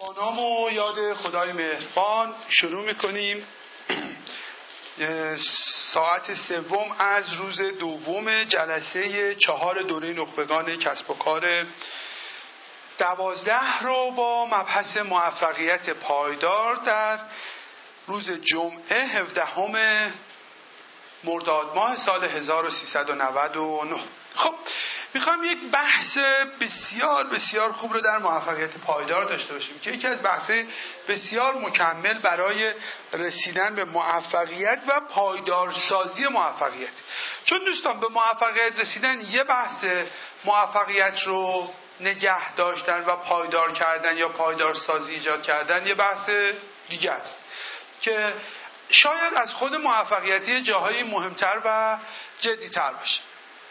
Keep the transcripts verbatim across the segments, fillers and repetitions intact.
با نام و یاد خدای مهربان شروع میکنیم. ساعت سوم از روز دوم جلسه چهار دوره نخبگان کسب و کار دوازده رو با مبحث موفقیت پایدار در روز جمعه هفدهم مرداد ماه سال هزار و سیصد و نود و نه. خب میخوام یک بحث بسیار بسیار خوب رو در موفقیت پایدار داشته باشیم که یکی از بحث‌های بسیار مکمل برای رسیدن به موفقیت و پایدارسازی موفقیت. چون دوستان به موفقیت رسیدن یه بحث موفقیت رو نگه داشتن و پایدار کردن یا پایدارسازی ایجاد کردن یه بحث دیگه است که شاید از خود موفقیتی جاهای مهمتر و جدی‌تر باشه.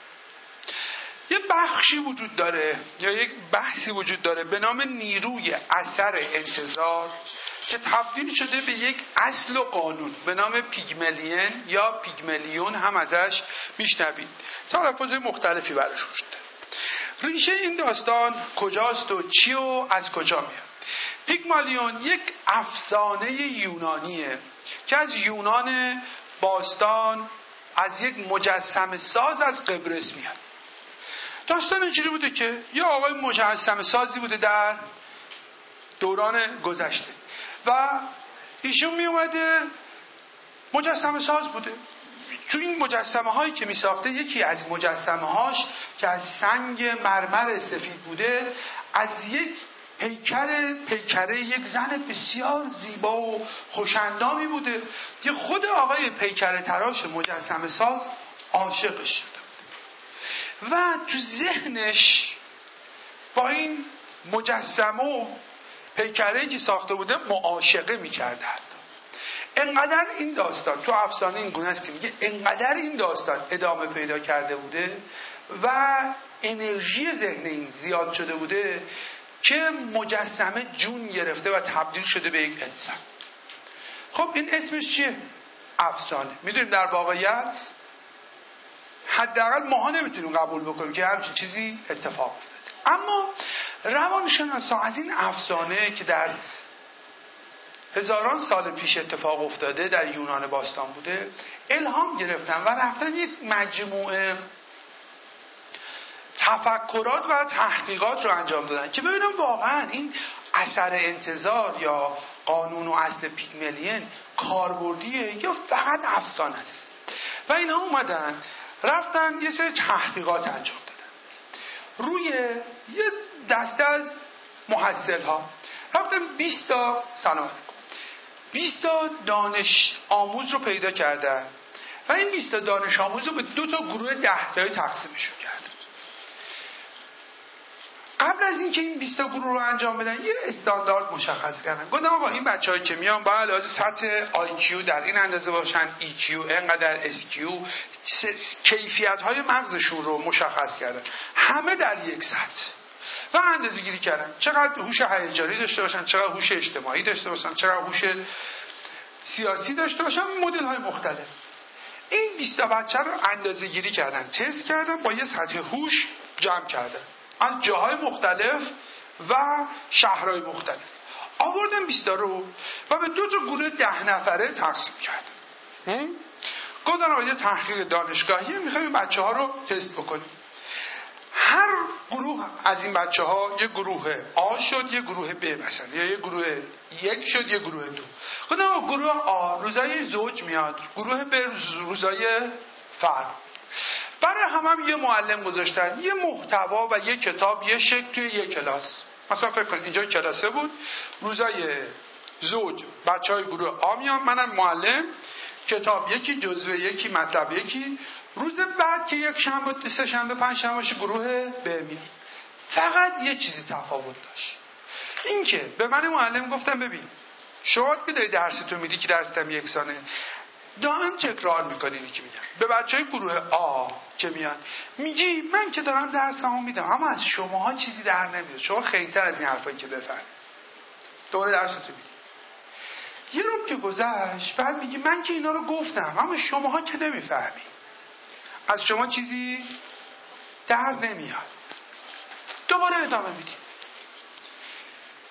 یه بخشی وجود داره یا یک بحثی وجود داره به نام نیروی اثر انتظار که تبدیل شده به یک اصل و قانون به نام پیگمالین یا پیگمالیون هم ازش میشنوید. تلفظ مختلفی براش وجود داره. ریشه این داستان کجاست و چی و از کجا میاد؟ پیگمالیون یک افسانه یونانیه که از یونان باستان از یک مجسمه ساز از قبرس میاد. داستان اینجوری بوده که یه آقای مجسمه سازی بوده در دوران گذشته و ایشون می اومده مجسمه ساز بوده. تو این مجسمه هایی که می ساخته یکی از مجسمه هاش که از سنگ مرمر سفید بوده از یک پیکر پیکره یک زن بسیار زیبا و خوشندامی بوده که خود آقای پیکره تراش مجسمه ساز عاشقش شده و تو ذهنش با این مجسمه و پیکره‌ای که ساخته بوده معاشقه می‌کرده. انقدر این داستان تو افسانه این گونه است که میگه انقدر این داستان ادامه پیدا کرده بوده و انرژی ذهن این زیاد شده بوده که مجسمه جون گرفته و تبدیل شده به یک انسان. خب این اسمش چیه؟ افسانه. میدونیم در واقعیت حداقل ماها نمیتونیم قبول بکنیم که همچین چیزی اتفاق افتاده. اما روانشناسا از این افسانه که در هزاران سال پیش اتفاق افتاده در یونان باستان بوده الهام گرفتن و رفتن یک مجموعه تفکرات و تحقیقات رو انجام دادن که ببینم واقعا این اثر انتظار یا قانون و اصل پیگمالین کاربردیه یا فقط افسانه است. و اینا اومدن رفتن یه سری تحقیقات انجام دادن روی یه دسته از محصل ها. رفتن بیست تا سلام علیکم بیست تا دانش آموز رو پیدا کردن و این بیست تا دانش آموز رو به دو تا گروه ده تایی تقسیمشون کردن. قبل از اینکه این بیست تا گروه رو انجام بدن یه استاندارد مشخص کردن. گفتن آقا این بچه‌هایی که میان باید لازم سطح آی کیو در این اندازه باشن، ای کیو اینقدر، اس کیو، کیفیت‌های مغزشون رو مشخص کردن. همه در یک سطح. و اندازه گیری کردن. چقدر هوش هیجانی داشته باشن، چقدر هوش اجتماعی داشته باشن، چقدر هوش سیاسی داشته باشن، مدل‌های مختلف. این بیست تا بچه رو اندازه گیری کردن، تست کردن، با یه سطح هوش جمع کردن. از جاهای مختلف و شهرهای مختلف آوردن بیست تا رو و به دو تا گروه ده نفره تقسیم کردن. گفتن آقا یه تحقیق دانشگاهیه میخوایم این بچه ها رو تست بکنیم. هر گروه از این بچه ها یه گروه آ شد یه گروه ب مثلا یا یه گروه یک شد یه گروه دو. گفتن آقا گروه آ روزای زوج میاد، گروه ب روزای فرد. برای هم هم یه معلم گذاشتن، یه محتوا و یه کتاب یه شکل توی یه کلاس. مثلا فکر کنید اینجا کلاسه بود، روزای زوج بچهای گروه آ میان، منم معلم، کتاب یکی، جزوه یکی، مطلب یکی. روز بعد که یک شنبه، سه شنبه، پنج شنبه باشه گروه ب میاد. فقط یه چیزی تفاوت داشت، این که به من معلم گفتم ببین شما که داری درستو میدی که درستم یکسانه دائم تکرار میکنی که میگم به بچهای گروه آ که میان میگی من که دارم درسمو میدم اما از شماها چیزی در نمیاد، شما خیلی‌تر از این حرفایی که بفهمید دوباره درستو میدی. یه روز که گذشت بعد میگی من که اینا رو گفتم اما شماها که نمیفهمی، از شما چیزی در نمیاد. دوباره ادامه میدی.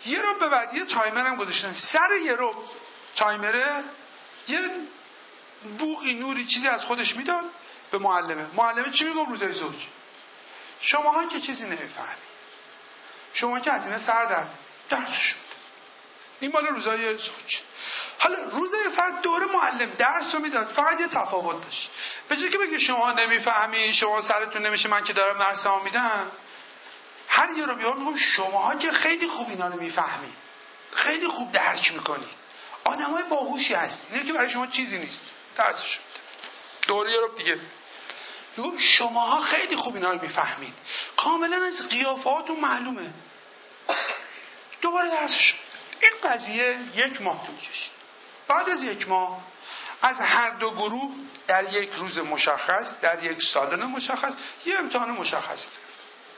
یه رو به بعد یه تایمر هم گذاشتن، سر یه رو تایمره یه بوقی نوری چیزی از خودش میداد به معلمه. معلمه چی میگفت؟ روزای زوج. شماها که چیزی نمیفهمید، شما که از اینه سر در درس شد. این مال روزای زوج. حالا روزای فرد دوره معلم درس رو میداد، فقط یه تفاوت داشت. به جای که بگه شما نمیفهمی، شما سرتون نمیشه، من که دارم درس ها میدم، هر یه رو بیار میگم شماها که خیلی خوب اینا رو میفهمی، خیلی خوب درک میکنی، آدمای باهوشی هستی، اینه که برای شما چیزی نیست. درس شد. دوره یه رو دیگه میگم شماها خیلی خوب اینا رو میفهمید، کاملا از قیافاتون معلومه. دوباره درس شد. این قضیه یک ماه طول کشید. بعد از یک ماه از هر دو گروه در یک روز مشخص، در یک سالن مشخص، یه امتحان مشخص گرفت.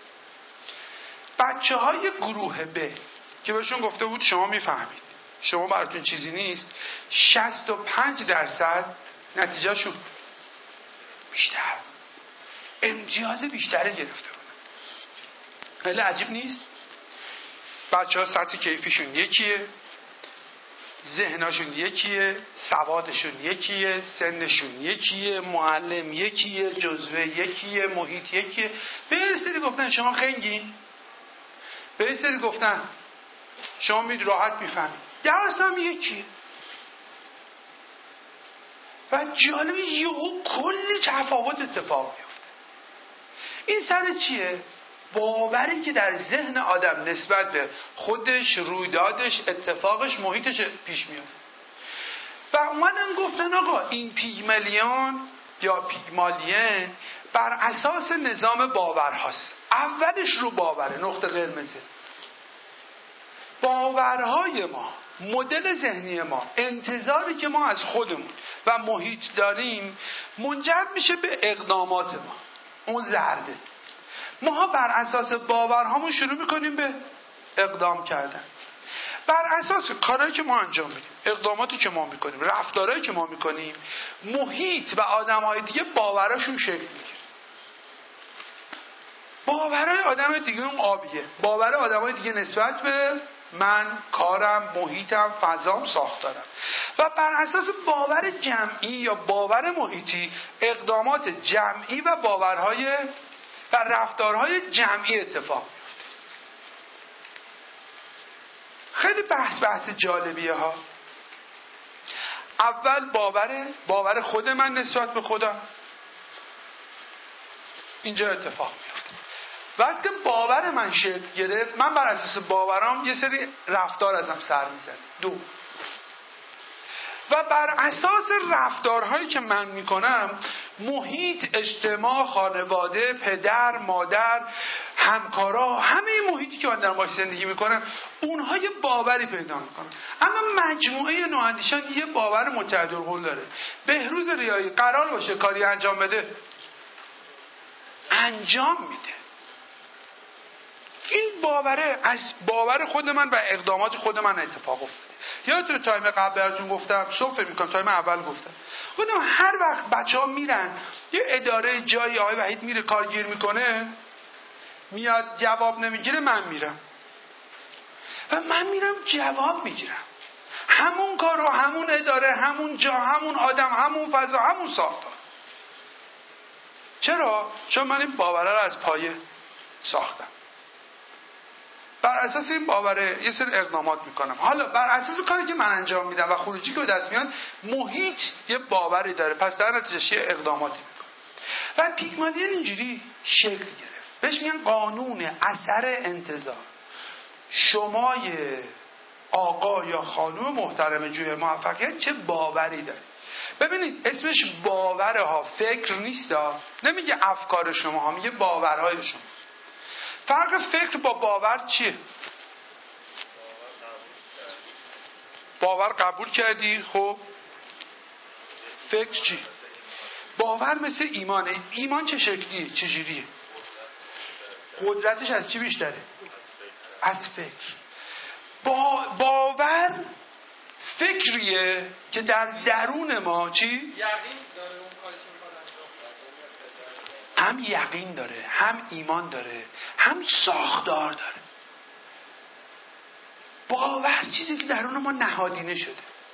بچه های گروه ب که بهشون گفته بود شما میفهمید، شما براتون چیزی نیست، شصت و پنج درصد نتیجه شد بیشتر، امتیاز بیشتری گرفته بود. خیلی عجیب نیست؟ بچه ها سطح کیفیشون یکیه، ذهنشون یکیه، سوادشون یکیه، سنشون یکیه، معلم یکیه، جزوه یکیه، محیط یکیه. به یه سری گفتن شما خنگین، به یه سری گفتن شما مید راحت میفهمید، درس هم یکیه. و جالبه یهو کلی تفاوت اتفاق میفته. این سر چیه؟ باوری که در ذهن آدم نسبت به خودش، رویدادش، اتفاقش، محیطش پیش میاد. و اومدن گفتن آقا این پیگمالیون یا پیگمالین بر اساس نظام باورهاست. اولش رو باوره، نقطه قرمزه. باورهای ما، مدل ذهنی ما، انتظاری که ما از خودمون و محیط داریم منجر میشه به اقدامات ما. اون زرده. ما بر اساس باورهامون شروع میکنیم به اقدام کردن. بر اساس کارهایی که ما انجام میدیم، اقداماتی که ما میکنیم، رفتارهایی که ما میکنیم، محیط و آدمهای دیگه باوراشون شکل میگیره. باورهای آدم دیگه اون آبیه. باور آدمهای دیگه نسبت به من، کارم، محیطم، فضام، ساختارم. و بر اساس باور جمعی یا باور محیطی اقدامات جمعی و باورهای و رفتارهای جمعی اتفاق میفته. خیلی بحث بحث جالبیه ها. اول باور باور خود من نسبت به خودم، اینجا اتفاق میفته. وقتی باور من شکل گرفت، من بر اساس باورام یه سری رفتار ازم سر میزنه. دو، و بر اساس رفتارهایی که من میکنم، محیط، اجتماع، خانواده، پدر، مادر، همکارا، همه محیطی که من در باش زندگی میکنم، اونها یه باوری پیدا میکنن. اما مجموعه نواندیشان یه باور متعادل‌قول داره. بهروز ریایی قرار باشه کاری انجام بده، انجام میده. این باوره از باور خود من و اقدامات خود من اتفاق افتاده. یادتونه تایم قبل براتون گفتم، صحبت میکنم، تایم اول گفتم گفتم هر وقت بچه ها میرن یه اداره جایی، آقای وحید میره کارگیر میکنه، میاد جواب نمیگیره، من میرم و من میرم جواب میگیرم. همون کار رو، همون اداره، همون جا، همون آدم، همون فضا، همون ساختار. چرا؟ چون من این باوره رو از پایه ساختم. بر اساس این باوره یه سری اقدامات میکنم. حالا بر اساس کاری که من انجام میدم و خروجی که به دست میاد، محیط یه باوری داره، پس در نتیجه یه اقداماتی میکنم. و پیگمالین اینجوری شکل گرفت. بهش میگن قانون اثر انتظار. شمای آقا یا خانم محترم جوی موفقیت چه باوری داره؟ ببینید اسمش باوره ها، فکر نیست ها. نمیگه افکار شما ها، میگه باورهای شما. فرق فکر با باور چیه؟ باور قبول کردی، خب فکر چی؟ باور مثل ایمانه. ایمان چه شکلیه؟ چه جوریه؟ قدرتش از چی بیشتره؟ از فکر. با باور فکریه که در درون ما چی؟ هم یقین داره، هم ایمان داره، هم ساختار داره. باور چیزی که درون ما نهادینه شده.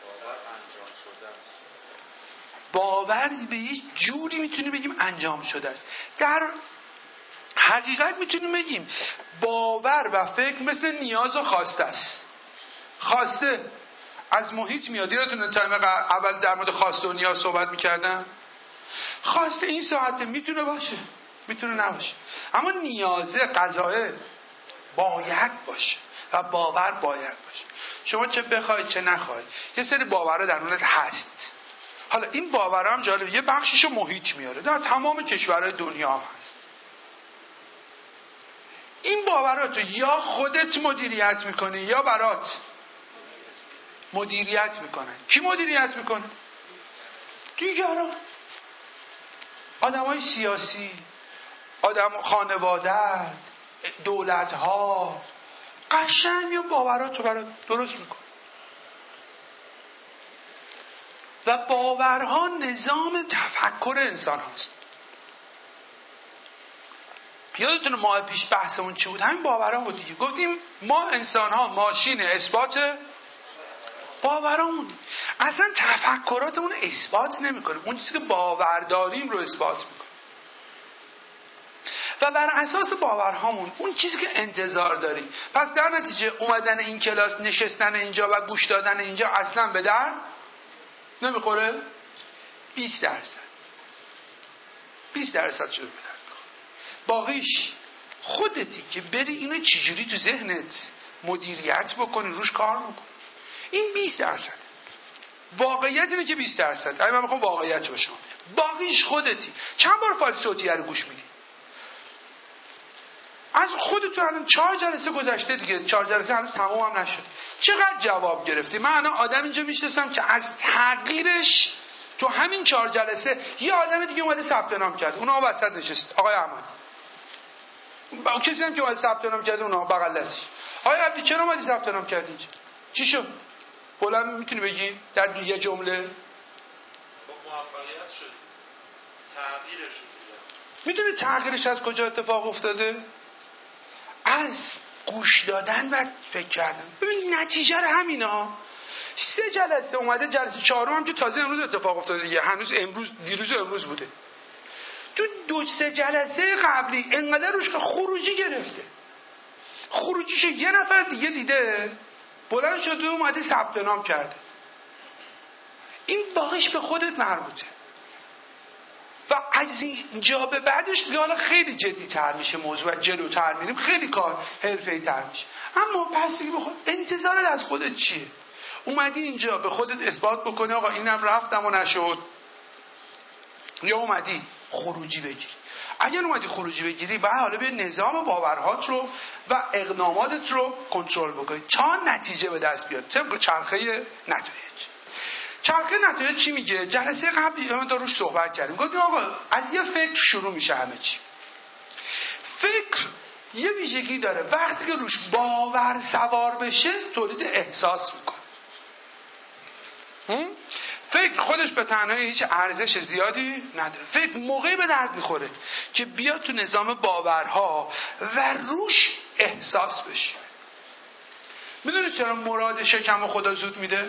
باور به یه جوری میتونیم بگیم انجام شده است. در حقیقت میتونیم بگیم باور و فکر مثل نیاز و خواسته است. خواسته از محیط میاد. یادتونه تایم اول در مورد خواسته و نیاز صحبت میکردم؟ خواسته این ساعته میتونه باشه، میتونه نباشه، اما نیازه غذای باید باشه و باور باید باشه. شما چه بخواید چه نخواید یه سری باورها درونت هست. حالا این باورها هم جالب، یه بخشیشو محیط میاره، در تمام کشورهای دنیا هم هست. این باوراتو یا خودت مدیریت میکنی یا برات مدیریت میکنن. کی مدیریت میکنه؟ دیگران، آدمای سیاسی، آدم خانواده، دولت ها قشنگ یا باوراتو برات درست میکنه. و باورها نظام تفکر انسان هاست. یادتونه ماه پیش بحثمون چی بود؟ همین باورها بود دیگه. گفتیم ما انسان ها ماشین اثبات باورامونیم. اصلا تفکراتمون اثبات نمیکنه، اون چیزی که باور داریم رو اثبات میکنه. و بر اساس باورهامون اون چیزی که انتظار داریم. پس در نتیجه اومدن این کلاس، نشستن اینجا و گوش دادن اینجا اصلا به در نمیخوره. بیست درصد بیست درصد شده به در میخوره. باقیش خودتی که بری اینو چجوری تو ذهنت مدیریت بکنی، روش کار بکنی. این بیست درصد. واقعیت اینه که بیست درصد. اگه من میخوام واقعیت رو شما بگم، باقیش خودتی. چند بار فایل صوتی رو گوش میدی؟ از خودت الان چهار جلسه گذشته دیگه، چهار جلسه هنوز تموم هم نشد. چقدر جواب گرفتی؟ من الان آدم اینجا میشناسم که از تغییرش تو همین چهار جلسه یه آدم دیگه اومده ثبت نام کرد، اونها وسط نشست. آقای احمد با کسی هم که اومده ثبت نام کرده اونها بغل دستش. آقای عبدی چرا اومدی ثبت نام کردی اینجا؟ چی شد؟ بلند میتونی بگی در یه جمله؟ خب موفقیت شد، تغییرش شد. میدونی تغییرش از کجا اتفاق افتاده؟ از گوش دادن و فکر کردن. ببین نتیجه رو همینا. سه جلسه اومده، جلسه چهارم هم که تازه امروز اتفاق افتاده دیگه، هنوز امروز دیروز و امروز بوده. تو دو سه جلسه قبلی انقدر روش که خروجی گرفته، خروجیشو یه نفر دیگه دیده، بلند شده اومده ثبت نام کرده. این باقیش به خودت مربوطه. و از اینجا به بعدش حالا خیلی جدی تر میشه موضوع و جلوتر میریم، خیلی کار حرفه‌ای تر میشه. اما پس دیگه بخود انتظارت از خودت چیه؟ اومدی اینجا به خودت اثبات بکنی آقا اینم رفتم و نشد، یا اومدی خروجی بگیری؟ اگر اومدی خروجی بگیری بعد حالا به نظام باورهات رو و اقداماتت رو کنترل بکنی تا نتیجه به دست بیاد، طبق چرخه نتایج. چرخه نتایج چی میگه؟ جلسه قبلی ما روش صحبت کردیم، گفتیم آقا از یه فکر شروع میشه همه چی. فکر یه ویژگی داره، وقتی که روش باور سوار بشه تولید احساس میکنه. فکر خودش به تنهایی هیچ ارزش زیادی نداره. فکر موقعی به درد میخوره که بیاد تو نظام باورها و روش احساس بشه. میدونی چرا مراد شکم خدا زود میده؟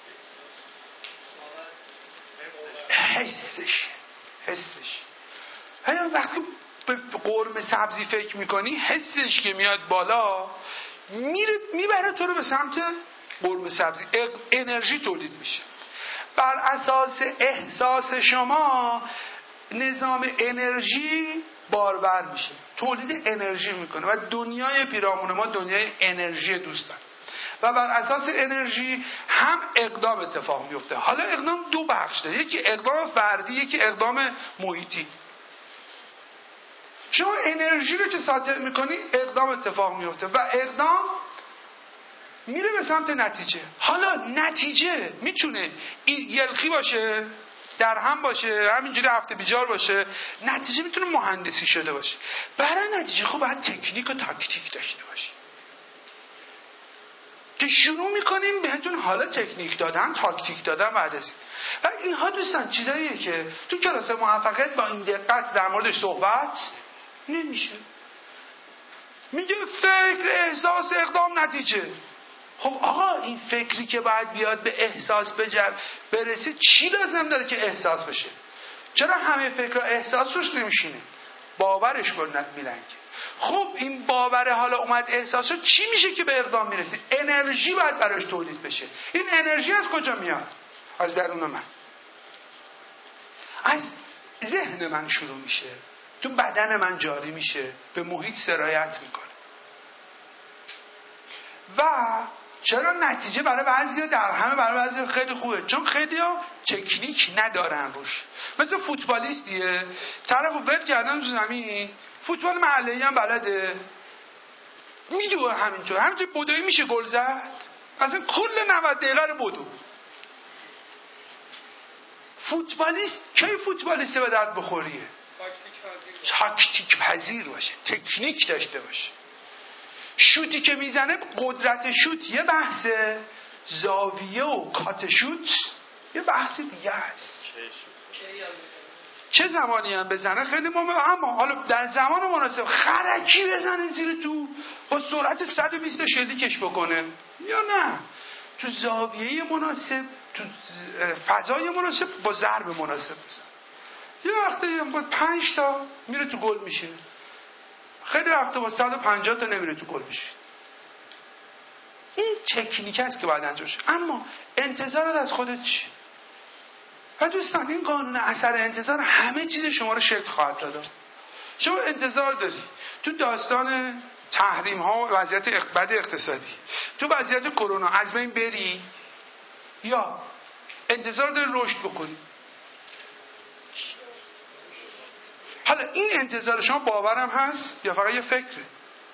حسش حسش هی وقتی به قرمه سبزی فکر میکنی، حسش که میاد بالا میره میبره تو رو به سمت قرمه سبزی، انرژی تولید میشه. بر اساس احساس شما نظام انرژی بارور میشه، تولید انرژی میکنه و دنیای پیرامون ما دنیای انرژی دوست داره و بر اساس انرژی هم اقدام اتفاق میفته. حالا اقدام دو بخش داره، یکی اقدام فردی، یکی اقدام محیطی. شما انرژی رو که ساطع میکنی اقدام اتفاق میفته و اقدام میره به سمت نتیجه. حالا نتیجه میتونه یلخی باشه، در هم باشه، همینجوری هفته بیجار باشه. نتیجه میتونه مهندسی شده باشه. برای نتیجه خب باید تکنیک و تاکتیک داشته باشه که شروع میکنیم بهتون حالا تکنیک دادن، تاکتیک دادن بعد از این. و اینها دوستان چیزاییه که تو کلاس موفقیت با این دقت در موردش صحبت نمیشه. میگه فکر، احساس، اقدام، نتیجه. خب آقا این فکری که باید بیاد به احساس برسه چی لازم داره که احساس بشه؟ چرا همه فکر احساس روش نمیشینه؟ باورش کنند میلنگه. خب این باوره حالا اومد احساس شد، چی میشه که به اقدام میرسه؟ انرژی باید براش تولید بشه. این انرژی از کجا میاد؟ از درون من، از ذهن من شروع میشه، تو بدن من جاری میشه، به محیط سرایت میکنه. و چرا نتیجه برای بعضیا در همه برای بعضیا خیلی خوبه؟ چون خیلیا تکنیک ندارن روش. مثل فوتبالیستیه، طرف ول کردن تو زمین، فوتبال محلیه‌ای هم بلده، میدوه همینطور همینطور بدوی میشه گل زد. اصلا کل نود دقیقه رو بدو. فوتبالیست کی فوتبالیسته به درد بخوریه؟ تاکتیک پذیر باشه، تکنیک داشته باشه. شوتی که میزنه، قدرت شوت یه بحثه، زاویه و کات شوت یه بحث دیگه است. چه زمانی هم بزنه خیلی مهمه، اما حالا در زمان مناسب خرکی بزنه زیر تو با سرعت صد و بیست شلیکش بکنه یا نه تو زاویه مناسب، تو فضای مناسب، با ضرب مناسب بزنه. یه وقتی با پنج تا میره تو گل میشینه، خیلی وقتا با صد و پنجاه تا نمیره تو گل میشینه. این تکنیک است که باید انجام شه. اما انتظارت از خودت چی؟ و دوستان این قانون اثر انتظار همه چیز شما رو شکل خواهد داد. شما انتظار داری تو داستان تحریم ها و وضعیت بد اقتصادی، تو وضعیت کرونا از بین بری، یا انتظار داری رشد بکنی؟ حالا این انتظار شما باورم هست یا فقط یه فکره؟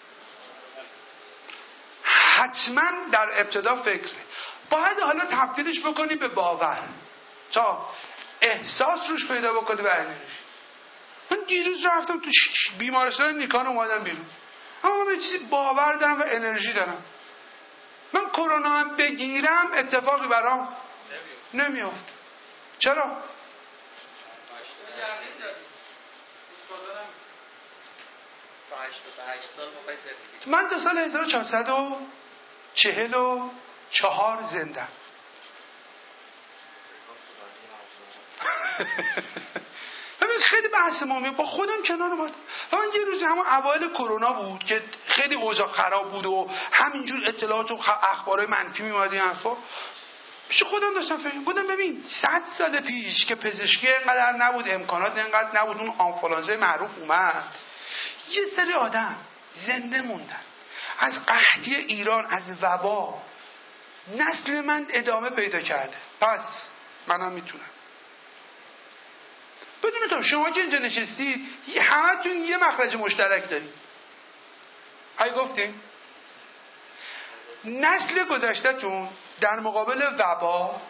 حتما در ابتدا فکره، باید حالا تبدیلش بکنی به باور تا احساس روش پیدا بکنی به انرژی. من دیروز رفتم تو بیمارستان نیکان اومدم بیرون، اما من به چیزی باور دارم و انرژی دارم. من کرونا هم بگیرم اتفاقی برام نمیافت. چرا؟ من تا سال هزار و چهارصد و چهل و چهار زنده. ببین خیلی بحث مهمیه، با خودم کنار اومدم. و من یه روزی همون اوایل کرونا بود که خیلی اوضاع خراب بود و همینجور اطلاعات و اخبارهای منفی میومد این حرفا. پیش خودم داشتم فکر می‌کردم ببین صد سال پیش که پزشکی اینقدر نبود، امکانات اینقدر نبود، اون آنفولانزای معروف اومد، یه سری آدم زنده موندن از قحطی ایران، از وبا. نسل من ادامه پیدا کرده، پس منم میتونم. بدون تو شما که اینجا نشستید همه تون یه مخرج مشترک دارید. های گفتیم نسل گذشته‌تون در مقابل وبا،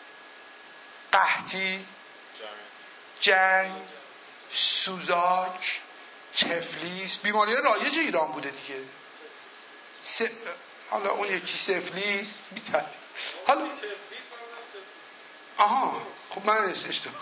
قحطی، جنگ، سوزاک، تفلیس، بیماری رایج ایران بوده دیگه. س... حالا اون یکی سفلیس بیتر. حالا آها خب من اشتباه.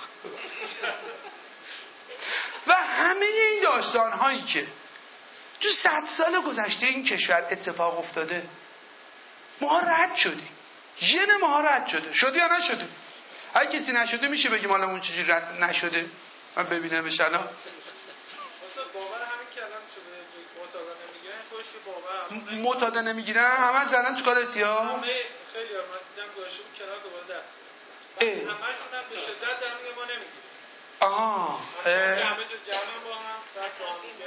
و همه این داستان هایی که تو صد سال گذشته این کشور اتفاق افتاده، ما رد شدیم. ژن ما رد شده. شده یا نشده؟ هر کسی نشده میشه بگیم حالا اون چیزی رد نشده؟ من ببینم بشه الان. مثلا باور همین که الان شده معتاد نمیگیرن، خوش باور معتاد نمیگیرن، همه زدن تو کارتی ها. همه خیلی ها من دیدم گوشه بود کنار دوباره دست میگیرن. همه چون هم به شدت در میگه ما نمیگیریم. آها همه جا جمع با هم در با هم دیگه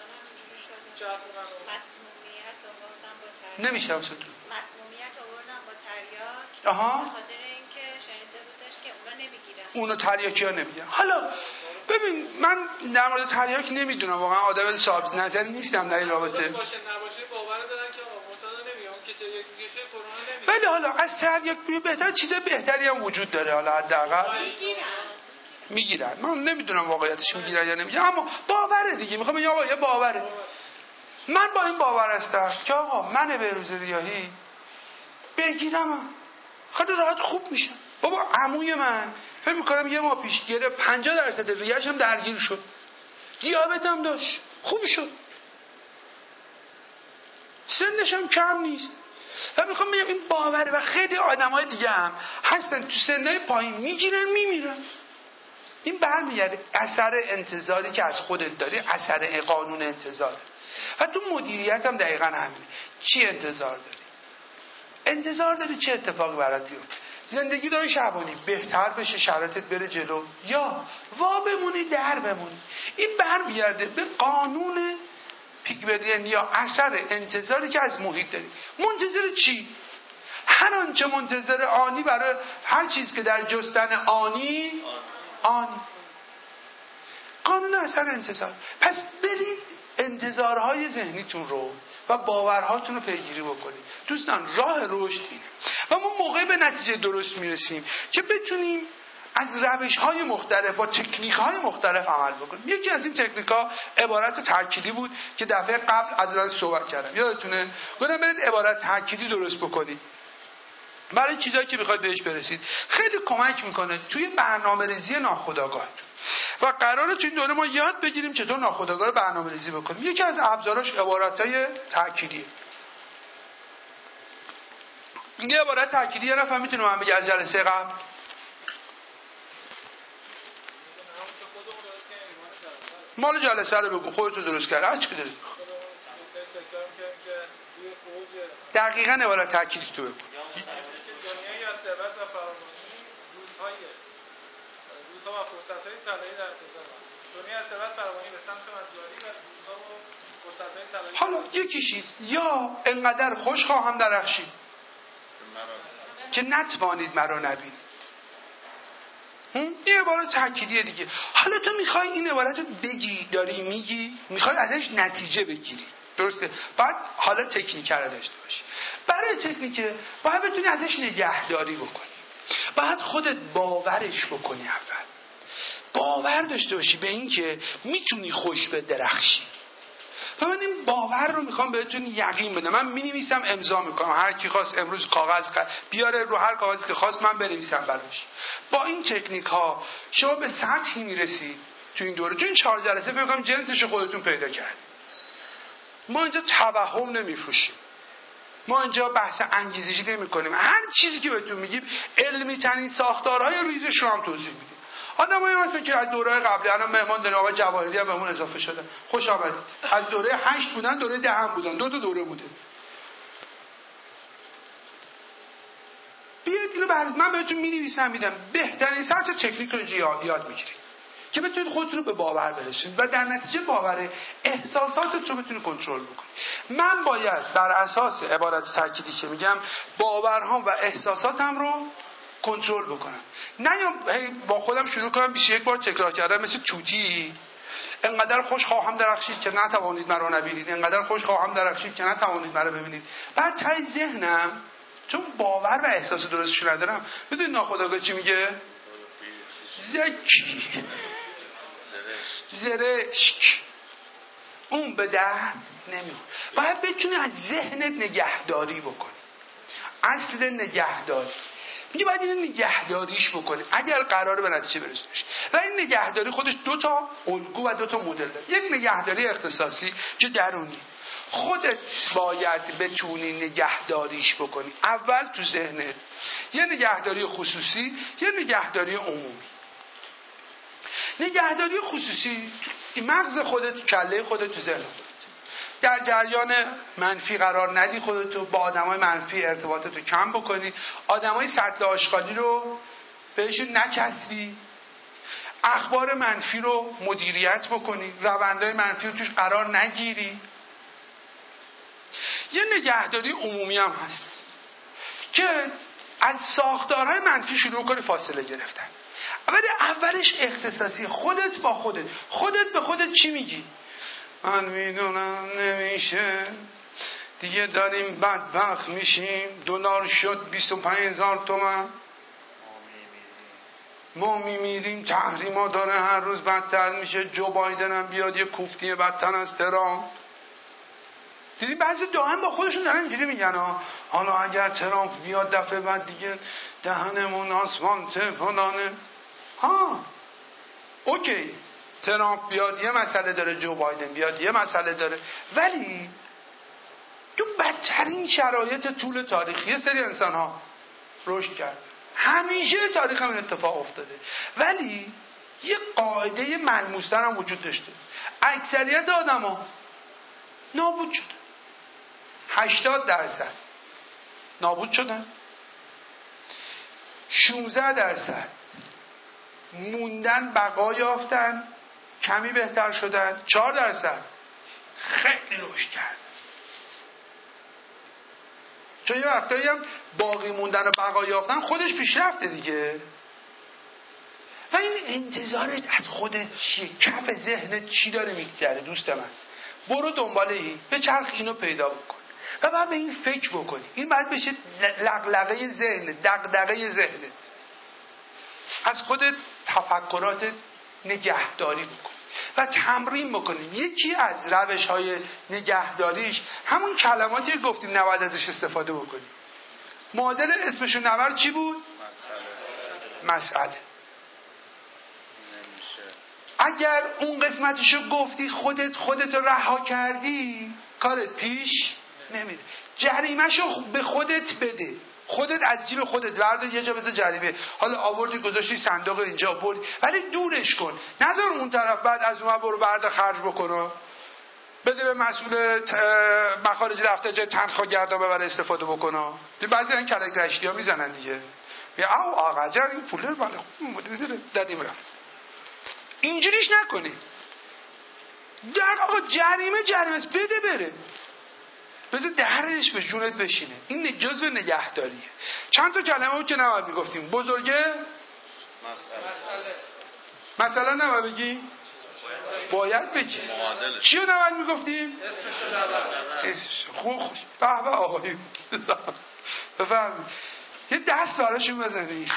مسمومیت آوردن با تریاک. نمیشم ستون مسمومیت آوردن با تریاک. آها. به خاطر اینکه شنیده بودش که اونا نمیگیرن. اونا تریاکی ها نمیگیرن. حالا ببین من در مورد تریاک نمیدونم، واقعا آدم صاحب نظری نیستم در این رابطه. باشه نباشه باور دارن که معتاد نمیگم که تریاک میگیشه کرونا نمیگیره. ولی حالا از تریاک بهتر چیز بهتری هم وجود داره. حالا حداقل میگیرن. میگیرن. من نمیدونم واقعیتش میگیرن یا نمیگیرن، اما باوره دیگه. میخوام بگم آقا یه باوره. من با این باور هستم که آقا من بهروز ریاحی بگیرم خیلی راحت خوب میشم. بابا عموی من فکر میکنم یه ماه پیش گره پنجاه درصد ریه‌اش هم درگیر شد، دیابت هم داشت، خوب شد، سنش هم کم نیست. و میخوام بگم این باوره و خیلی آدمای دیگه هم هستن تو سنهای پایین میگیرن میمیرن. این برمیگرده اثر انتظاری که از خودت داری، اثر قانون انتظاره. و تو مدیریت هم دقیقا همینه. چی انتظار داری؟ انتظار داری چه اتفاقی برات بیفته؟ زندگی داری شعبانی بهتر بشه، شرایطت بره جلو، یا وا بمونی در بمونی. این برمیگرده به قانون پیگملیون یا اثر انتظاری که از محیط داری. منتظر چی؟ هر آنچه منتظر آنی، برای هر چیز که در جستن آنی آنی. قانون اثر انتظار. پس برید انتظارهای ذهنیتون رو و باورهاتون رو پیگیری بکنید. دوستان راه رشد اینه و ما موقعی به نتیجه درست میرسیم که بتونیم از روش‌های مختلف با تکنیک‌های مختلف عمل بکنیم. یکی از این تکنیک‌ها عبارت تأکیدی بود که دفعه قبل از راز صحبت کردم. یادتونه؟ گفتم برید عبارت تأکیدی درست بکنید برای چیزایی که میخواید بهش برسید. خیلی کمک میکنه توی برنامه‌ریزی ناخودآگاه. و قراره تو این دوره ما یاد بگیریم چطور ناخودآگاه رو برنامه‌ریزی بکنیم. یکی از ابزاراش عبارت‌های تأکیدیه. این عبارت تأکیدی یه نفر میتونه من بگه از جلسه قبل؟ مال جلسه رو بگو، خودتو درست کرده. هر چی که داری. دقیقاً عبارت تأکیدی تو بگو. دنیای از ثروت و فراموشی روزهای روزها و فرصت‌های طلایی در انتظار است. دنیای از ثروت فراموشی به سمت مجبوری و روزها و فرصت‌های طلایی. حالا یکیشید یا انقدر خوش خواهم درخشید که نتوانید مرا نبینید. این عبارت تأکیدیه دیگه. حالا تو میخوای این عبارت رو بگی، داری میگی، میخوای ازش نتیجه بگیری، درسته؟ بعد حالا تکنیک رو داشته باشی. برای تکنیکه باید بتونی ازش نگهداری بکنی. باید خودت باورش بکنی. اول باور داشته باشی به این که میتونی خوش به درخشی. و من این باور رو میخوام بهتون یقین بدم. من مینویسم امضا میکنم، هر کی خواست امروز کاغذ بیاره رو هر کاغذی که خواست من بنویسم براش. با این تکنیک ها شما به سطحی میرسید تو این دوره. تو این چهار جلسه فکر کنم جنسش خودتون پیدا کرد. ما اینجا توهم نمیفروشیم، ما اینجا بحث انگیزشی نمی کنیم. هر چیزی که بهتون میگیم علمی ترین ساختارهای ریزش رو هم توضیح میدیم. آدمایی مثلا که از دوره قبلی الان مهمان داریم، آقا جواهری هم بهمون اضافه شدن، خوش آمدید. از دوره هشت بودن دوره ده هم بودن، دو تا دوره بوده. بیاید اینو برای من بهتون می‌نویسم میدم. بهترین سطح تکنیک رو یاد میگیرید که بتونید خودتون رو به باور برسونید و در نتیجه باور احساساتتون رو بتونید کنترل بکنید. من باید بر اساس عبارت تأکیدی که میگم باورهام و احساساتم رو کنترل بکنم. نه یا با خودم شروع کنم بیست و یک بار تکرار کردن مثل توتی، انقدر خوش خواهم درخشید که نتوانید مرا نبینید، انقدر خوش خواهم درخشید که نتوانید مرا ببینید. بعد تای ذهنم چون باور و احساس درستش ندارم، بدون ناخودآگاه چی میگه؟ زکی زرشک اون به در نمیخوره. باید بتونی از ذهنت نگهداری بکنی. اصل نگهداری میگه باید این نگهداریش بکنی اگر قراره به نتیجه برسونیش. و این نگهداری خودش دو تا الگو و دو تا مدل داره. یک نگهداری اختصاصی که درونی، خودت باید بتونی نگهداریش بکنی. اول تو ذهنت. یه نگهداری خصوصی، یه نگهداری عمومی. نگهداری خصوصی مغز خودت، کله خودت، تو ذهن خودت. در جریان منفی قرار ندی خودتو، با آدمای منفی ارتباطتو کم بکنی، آدمای سطل آشغالی رو بهشون نچسبی، اخبار منفی رو مدیریت بکنی، روندهای منفی رو توش قرار نگیری. یه نگهداری عمومی هم هست که از ساختارهای منفی شروع کنی فاصله گرفتن. ولی اولش اختصاصی، خودت با خودت. خودت به خودت چی میگی؟ من میدونم نمیشه دیگه، داریم بدبخت میشیم، دلار شد بیست و پنج هزار تومن، ما میمیریم، تحریما داره هر روز بدتر میشه، جو بایدن هم بیاد یه کوفتی بدتر از ترامپ. دیدی بعضی دائم با خودشون دارن اینجوری میگن ها، حالا اگر ترامپ بیاد دفعه بعد دیگه دهنمون آسفالته فلانه. ها اوکی، ترامپ بیاد یه مسئله داره، جو بایدن بیاد یه مسئله داره، ولی تو بدترین شرایط طول تاریخ یه سری انسان ها رشد کرد. همیشه تاریخ هم این اتفاق افتاده، ولی یه قاعده ملموس‌تر هم وجود داشته. اکثریت آدم ها نابود شدن. هشتاد درصد نابود شدن، شانزده درصد موندن، بقا یافتن، کمی بهتر شدن، چهار درصد خیلی رشد کردن. چون یه وقتایی هم باقی موندن و بقا یافتن خودش پیشرفته دیگه. و این انتظارت از خودت چیه؟ کف ذهنت چی داره میگذره؟ دوست من برو دنبال این، به چرخ اینو پیدا بکن و بعد به این فکر بکنی. این باید بشه لغلغه ذهنت، دغدغه ذهنت. از خودت تفکرات نگهداری بکن و تمرین بکنی. یکی از روش های نگهداریش همون کلماتی که گفتیم نباید ازش استفاده بکنی. معادل اسمشو نبر چی بود؟ مسئله. مسئله. اگر اون قسمتشو گفتی خودت خودت رها کردی، کارت پیش نمیره. جریمهشو به خودت بده، خودت از جیب خودت بردار یه جا بذار جریمه. حالا آوردی گذاشتی صندوق اینجا بردی، ولی دورش کن. نذار اون طرف بعد از اون برو برده خرج بکنه، بده به مسئول مخارج دفتر جای تنخواه گردان ببره استفاده بکنه. بعضی این کرکتر اشتیا میزنن دیگه، یا او آقا جان این پول رو بالا دادیم رفت. اینجوریش نکنید. در آقا جریمه جریمه است، بده بره، بذار درش به جونت بشینه. این جزء نگهداریه. چند تا کلمه بود که نباید میگفتیم. بزرگه مسئله مثلا نباید بگی، باید بگی. چی رو نباید میگفتیم؟ اسمش خوب خوش به به آقایی بفرمایید یه دست براشون بزنی.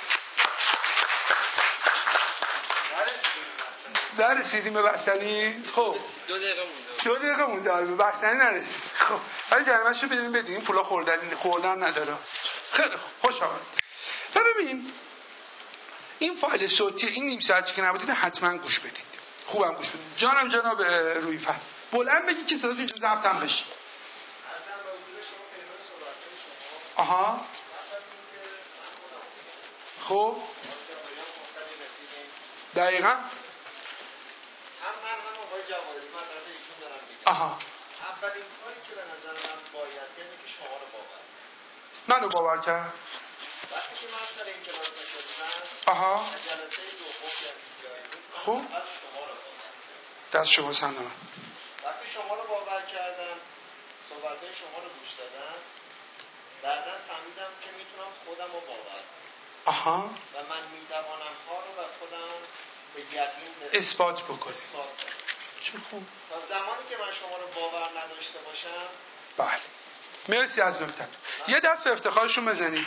نرسیدیم به بستنی؟ خب دو دقیقه مونده. دو دقیقه مونده به بستنی نرسید. خب ولی جریمه‌شو بدیم بدیم، پولا خوردن خوردن نداره. خیلی خوب، خوش آمد. و ببین این فایل صوتی این نیم ساعتی که نبودید حتما گوش بدید. خوبم گوش بدید. جانم جناب روی فهم بلند بگی که صداتون اینجا ضبط هم بشه. آها خب دقیقاً هم من هم آقای جوادی من طرف ایشون دارم میگم. آها اولین کاری که به نظر من باید کنه که شما رو باور منو باور کرد. وقتی که من سر این کلاس نشدم آها جلسه دوم که خوب بعد شما رو باور دست شما سندم. وقتی شما رو باور کردم صحبت‌های شما رو گوش دادم بعداً فهمیدم که میتونم خودم رو باور کنم. آها و من میتوانم ها رو بر خودم به یقین اثبات بکنی. اثبات کنم. چه خوب. تا زمانی که من شما رو باور نداشته باشم. بله مرسی از نکته‌تون. یه دست به افتخارشون بزنید.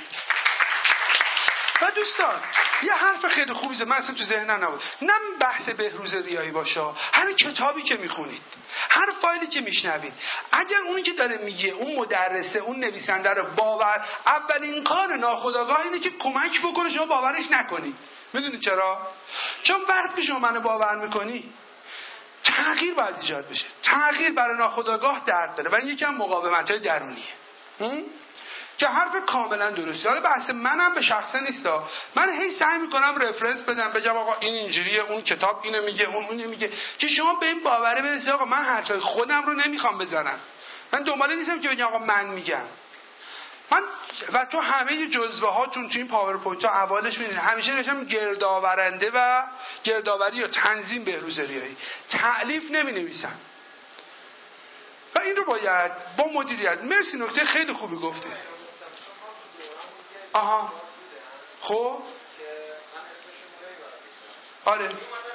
و دوستان یه حرف خیلی خوبی زد، من اصلا تو ذهنم نبود. نه بحث بهروز ریایی باشه، هر کتابی که میخونید، هر فایلی که میشنوید، اگر اونی که داره میگه اون مدرسه اون نویسنده رو باور، اولین کار ناخودآگاه اینه که کمک بکنه شما باورش نکنید. میدونید چرا؟ چون وقتی شما منو باور میکنی تغییر باید ایجاد بشه. تغییر برای ناخودآگاه درد داره و این یکم مقاومت‌های درونیه که حرف کاملا درسته. حالا بحث منم به شخصه نیستا، من هی سعی میکنم رفرنس بدم، بگم آقا این اینجوریه، اون کتاب اینو میگه، اون اونو میگه، که شما به این باوره برسید آقا من حرف خودم رو نمیخوام بزنم. من دنبال نیستم که بگم آقا من میگم. من و تو همه جزوه هاتون تو این پاورپوینت ها اولش میبینید همیشه نوشتم گردآورنده و گردآوری یا تنظیم بهروز ریایی، تألیف نمینویسم. و این رو باید با مدیریت. مرسی، نکته خیلی خوبی گفته. آها خب آره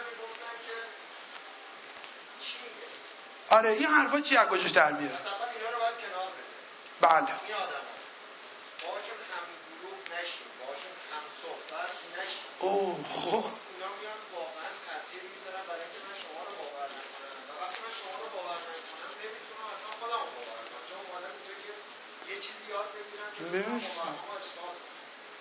آره این حرفا چی از کجاش در میاد؟ مثلا اینا رو باید کنار بذاریم. بله این آدم باشون هم گروه نشیم، باشون هم صحبت نشیم. اوه خب اینا میان واقعا تاثیر میذارن برای اینکه من شما رو باور نکنم و وقتی من شما رو باور نکنم نمیتونم اصلا خودم رو باور کنم، چون اومدم اینجا که یه چیزی یاد بگیرم که بتونم باورهامو اثبات کنم.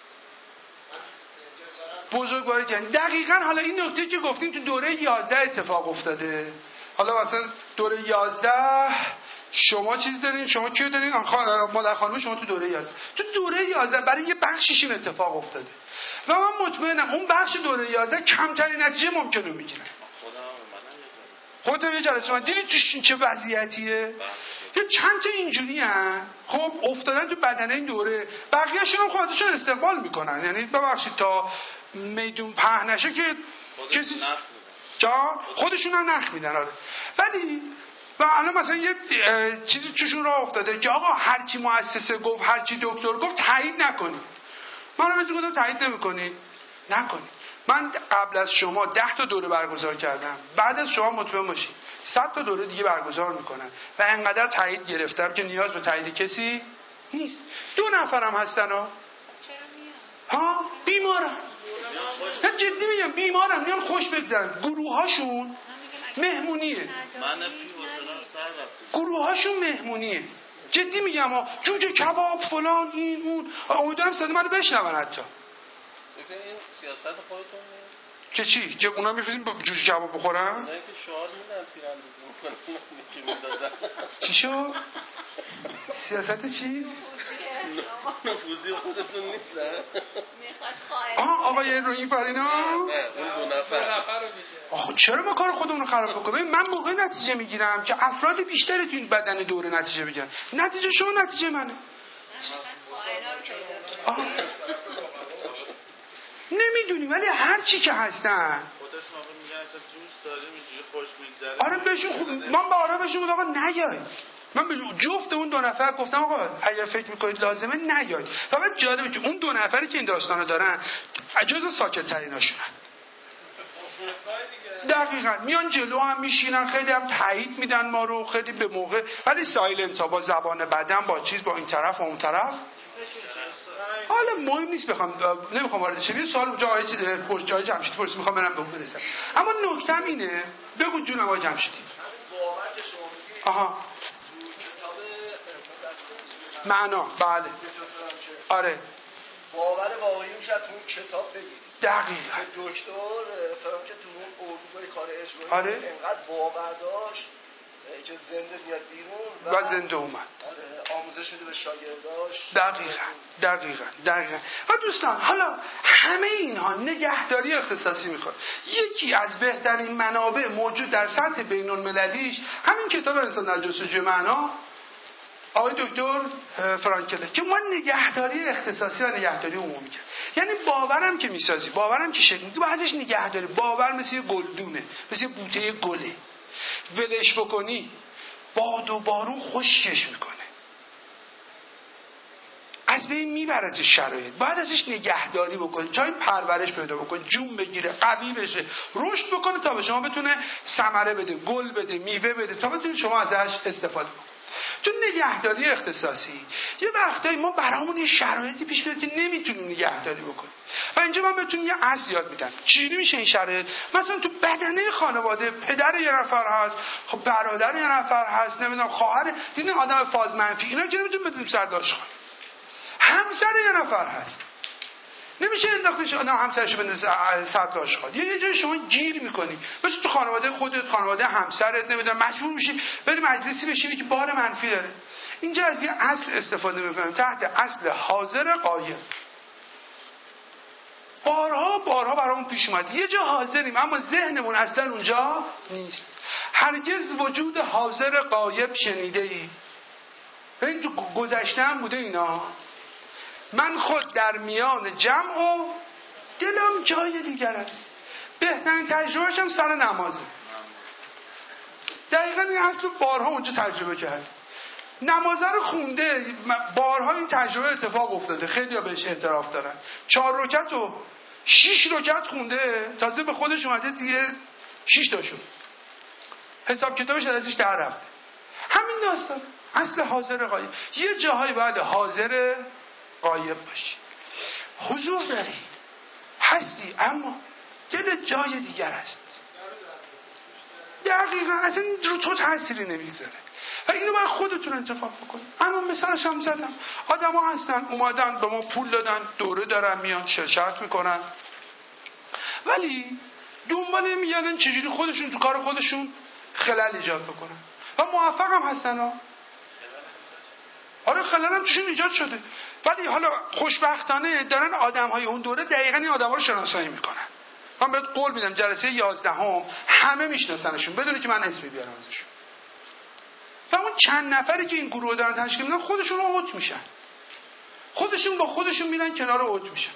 بزرگواری کردن. دقیقاً حالا این نکته که گفتیم تو دوره یازده اتفاق افتاده. حالا مثلا دوره یازده شما چیز دارین، شما کیو دارین؟ مادر خانم شما تو دوره یازده. تو دوره یازده برای یه بخشیش این اتفاق افتاده و من مطمئنم اون بخش دوره یازده کمترین نتیجه ممکنه میگیرن. خودم یه جلسه من دیدید توش چه وضعیتیه؟ یه چند تا اینجوری هن خب افتادن تو بدنه این دوره، بقیه‌شون هم خودشون استقبال میکنن، یعنی ببخشید تا میدون پهن نشه که کسی جا خودشون هم نخ میدن. آره ولی و الان مثلا یه چیزی توشون راه افتاده که آقا هر کی مؤسسه گفت، هر کی دکتر گفت تایید نکنید. من بهتون گفتم تایید نمیکنید، نکنید. من قبل از شما ده تا دوره برگزار کردم، بعد از شما مطمئن باشید صد تا دوره دیگه برگزار میکنن و انقدر تایید گرفتم که نیاز به تایید کسی نیست. دو نفرم هستن ها ها بیمارن، نه جدی میگم بیمارن، میان خوش بگذرن. گروه هاشون مهمونیه، گروه هاشون مهمونیه، جدی میگم ها، جوجه کباب فلان این اون. امیدوارم صدا منو بشنون. حتی این سیاست خودتون نیست که چی؟ که اونا میفهمین با جوجه کباب بخورن؟ نه که شعار میدن تیراندازی میکنن که میندازن. چی شو؟ سیاست چی؟ نفوذی خودتون نیست نه؟ میخواد خواهد آه آقای روی فرینا؟ نه اون دو نفر. آخه چرا ما کار خودمون رو خراب بکنیم؟ من موقع نتیجه میگیرم که افراد بیشتری تو این بدن دوره نتیجه بگیرن. نتیجه شما نتیجه منه. آه نمیدونی ولی هر چی که هستن خودش موقع میگن اصلا دوست داریم اینجوری خوش میگذره. آره بهشون خوب. من با آره بهشون گفتم آقا نیاید. من به جفت اون دو نفر گفتم آقا اگر فکر میکنید لازمه نیاید. فقط جالبه که اون دو نفری که این داستانو دارن جز ساکت تریناشونن. دقیقاً میان جلو هم میشینن، خیلی هم تایید میدن ما رو، خیلی به موقع، ولی سایلنت ها با زبان بدن با چیز با این طرف و اون طرف. حالا مهم نیست، بخوام نمیخوام وارد شم. یه سوال جای چیز پرس جای جمشید پرس میخوام برم به اون برسم. اما نکته‌م اینه، بگو جونم آقا جمشیدی. باور که شما میگید آها کتاب معنا بله آره باور واقعی میشه تو اون کتاب بگید. دقیقاً دکتر فرام که تو اون اردوگاه کار اجرایی آره انقدر باور داشت که زنده میاد بیرون و, و زنده اومد. آره آموزش میده به شاگرداش. دقیقاً دقیقاً دقیقاً. و دوستان حالا همه اینها نگهداری اختصاصی میخواد. یکی از بهترین منابع موجود در سطح بین المللیش همین کتاب انسان در جستجوی معنا آقای دکتر فرانکله که ما نگهداری اختصاصی و نگهداری عمومی کرد. یعنی باورم که میسازی، باورم که شکل میدی، با ازش نگهداری. باور مثل یه گلدونه، مثل یه بوته گله، ولش بکنی باد و بارون خشکش میکنه، از بین میبره شرایط. باید ازش نگهداری بکنی، جای پرورش پیدا بکنی، جون بگیره، قوی بشه، رشد بکنه تا به شما بتونه ثمره بده، گل بده، میوه بده، تا بتونید شما ازش استفاده کنید. تو نگهداری اختصاصی یه وقتایی ما برامون یه شرایطی پیش میاد که نمیتونیم نگهداری بکنیم و اینجا من بهتون یه اصل یاد میدم. چجوری میشه این شرایط؟ مثلا تو بدنه خانواده پدر یه نفر هست، خب برادر یه نفر هست، نمیدونم خواهر، دیدین آدم فاز منفی، اینا که نمیتونیم بدیم سرداشت خان. همسر یه نفر هست، نمیشه انداختش آدم همسرشو بندازه صد آشغال. یه جای شما گیر میکنی، مثل تو خانواده خودت، خانواده همسرت، نمیدونم مجبور میشی بری مجلسی بشینی که بار منفی داره. اینجا از یه اصل استفاده میکنم تحت اصل حاضر غایب. بارها بارها برامون پیش اومد یه جا حاضریم اما ذهنمون اصلا اونجا نیست. هرگز وجود حاضر غایب شنیده ای؟ این تو گذشته‌ام بوده اینا. من خود در میان جمع و دلم جای دیگر است. بهترین تجربهش هم سر نمازه. دقیقا این اصل رو بارها اونجا تجربه کرد. نمازه رو خونده، بارها این تجربه اتفاق افتاده، خیلی ها بهش اعتراف دارن. چهار رکعت و شیش رکعت خونده، تازه به خودش اومده دیگه شیش تا شد، حساب کتابش ازش در رفته. همین داستان اصل حاضر غایب. یه جاهایی باید حاضر غایب باشی، حضور داری، هستی اما دل جای دیگر است. دقیقا اصلا رو تو تأثیری نمیگذاره و اینو باید خودتون انتخاب بکنید. اما مثالش هم زدم، آدم ها هستن اومدن به ما پول دادن، دوره دارن میان شرکت میکنن، ولی دنبال میگردن چجوری خودشون تو کار خودشون خلل ایجاد بکنن و موفق هم هستن ها. آره خلل هم توشون ایجاد شده، ولی حالا خوشبختانه دارن آدم‌های اون دوره دقیقاً این آدم‌ها رو شناسایی میکنن. من بهت قول میدم جلسه یازدهم همه میشناسنشون بدون که من اسمی بیارم ازشون. و اون چند نفری که این گروه دارن تشکیل میدن خودشون اوت میشن، خودشون با خودشون میرن کنار اوت میشن.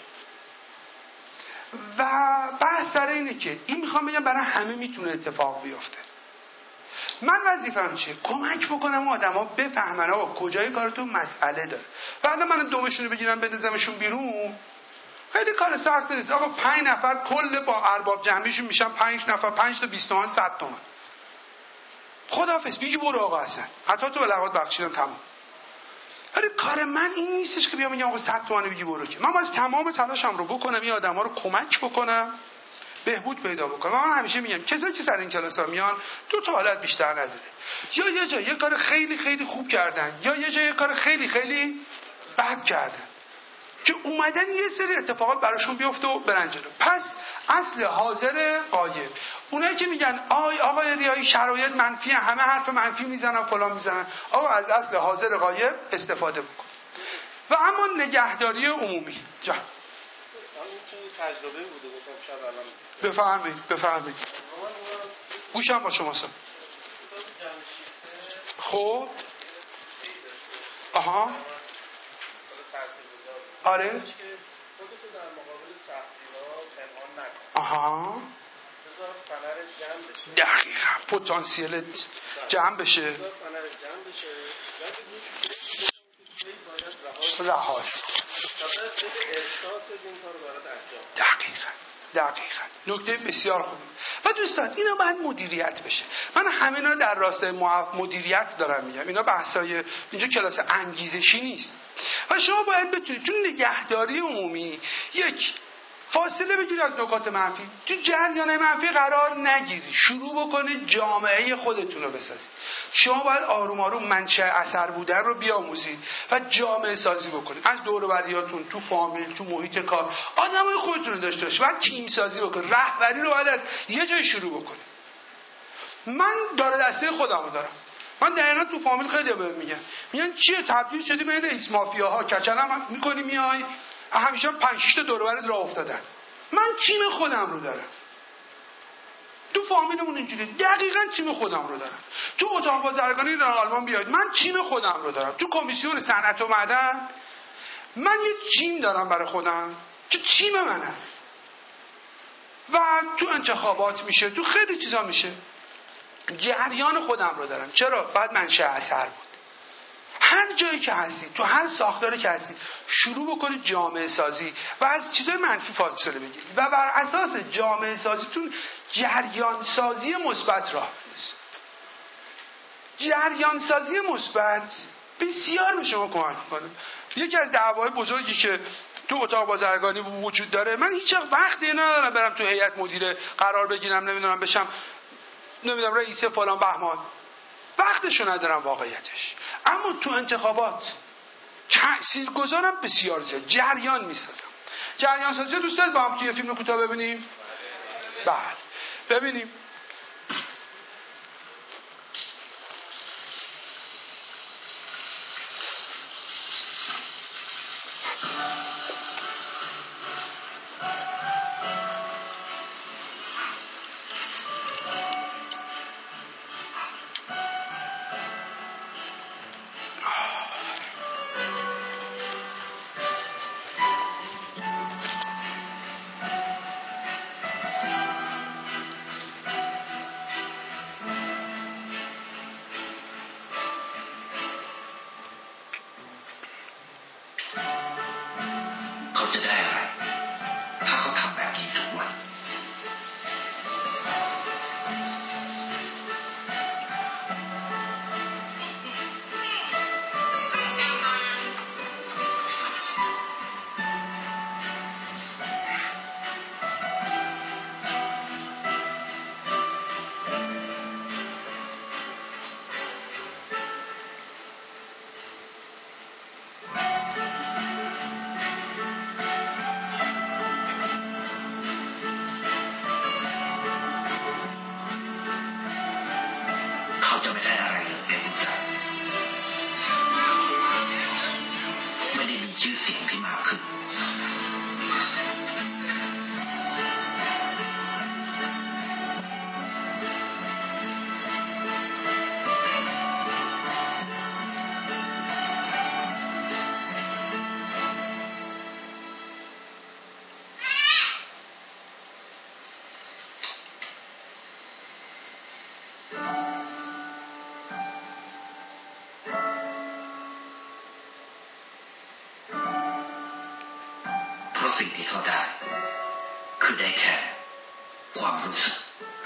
و بحث سر اینه که این میخوام بگم برای همه میتونه اتفاق بیفته. من وظیفه‌م چیه؟ کمک بکنم آدما بفهمن آقا کجای کارتون مسئله داره. بعد من دومشون رو بگیرم بندازمشون بیرون خیلی کار سخت نیست. آقا پنج نفر کل با ارباب جمعیشون میشن پنج نفر، پنج تا بیست تومن، صد تومن. خداحافظ بیگی برو آقا حسن. حتی تو بلغات بخشیدم تمام. ولی کار من این نیستش که بیام بگم آقا صد تومن بیگی برو که. من باید تمام تلاشم رو بکنم این آدما رو کمک بکنم بهبود پیدا بکنم. من همیشه میگم کسایی که سر این کلاسا میان دو تا حالت بیشتر نداره. یا یه جا یه کار خیلی خیلی خوب کردن یا یه جا یه کار خیلی خیلی بد کردن که اومدن یه سری اتفاقات براشون بیفته و برن جلو. پس اصل حاضر غایب. اونایی که میگن آی آقای ریایی شرایط منفی همه حرف منفی میزنن فلان میزنن، آقا از اصل حاضر غایب استفاده بکن. و اما نگهداری عمومی جا تجربه بوده گفتم شاید الان بفرمایید بفرمایید گوشم با شما سم. خب آها آره خودتو در مقابل سختی‌ها پنهان نکن. آها بذار فنرت جمع بشه. دقیقاً پتانسیلت جمع بشه. بذار فنرت جمع بشه. وقتی رهاش احساس این کارو برات انجام. دقیقاً دقیقاً نکته بسیار خوبی. و دوستان اینا باید مدیریت بشه. من همه اینا رو در راستای مدیریت دارم میگم. اینا بحثای اینجا کلاس انگیزشی نیست. و شما باید بتونید چون نگهداری عمومی یک فاصله بگیری از نکات منفی، تو جریان منفی قرار نگیری، شروع بکنید جامعه خودتون رو بسازید. شما باید آروم آروم منشأ اثر بودن رو بیاموزید و جامعه سازی بکنید. از دور و بریاتون، تو فامیل، تو محیط کار، آدمای خودتون رو داشته باشید. باید تیم سازی بکنید. رهبری رو باید از یه جای شروع بکنید. من داره دسته خودم رو دارم. من دقیقا تو فامیل خیلی بهم میگن میگن چیه تبدیل شدی به رئیس مافیاها کچلم میکنی میای همیشه پنج شش تا دور و برت راه افتادن. من تیم خودم رو دارم. تو فامیلمون اینجوری دقیقاً تیم خودم رو دارم. تو اتاق بازرگانی در آلمان بیاید من تیم خودم رو دارم. تو کمیسیون صنعت و معدن من یه تیم دارم برای خودم که تیم منه. و تو انتخابات میشه تو خیلی چیزا میشه جریان خودم رو دارم. چرا؟ بعد منشأ اثر بود. هر جایی که هستی تو هر ساختاری که هستی شروع بکنید جامعه سازی و از چیزای منفی فاصله بگیرید و بر اساس جامعه سازیتون جریان سازی مثبت راه بندازید. جریان سازی مثبت بسیار به شما کمک میکنه. یکی از دعوای بزرگی که تو اتاق بازرگانی وجود داره، من هیچ وقت ندارم برم تو هیئت مدیره قرار بگیرم نمیدونم بشم نمیدونم رئیس فلان بهمان، وقتشو ندارم واقعیتش. اما تو انتخابات تأثیر گذارم بسیار زیاد، جریان میسازم. جریان سازی دوست دارید با هم توی فیلم کوتاه ببینیم؟ بله ببینیم. สิ่งที่เขาได้คือได้แค่ความรู้สึก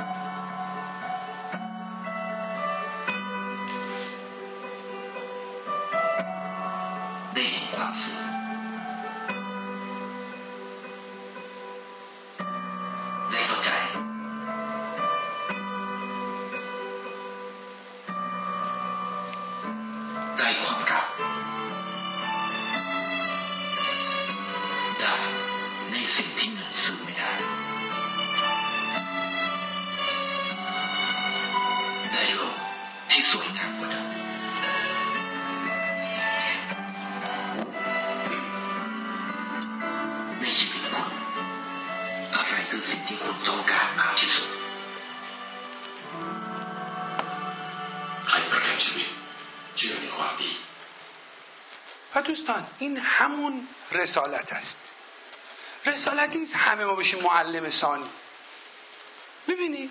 ได้เห็นความสุขได้เข้าใจได้ความรักได้ในสิ่งที่เงินซื้อไม่ได้ได้โลกที่สวยงามกว่าเดิมในชีวิตคุณอะไรคือสิ่งที่คุณต้องการมากที่สุดให้ประกันชีวิตเชื่อในความดี و دوستان این همون رسالت است. رسالت نیست همه ما بشیم معلم ثانی. ببینید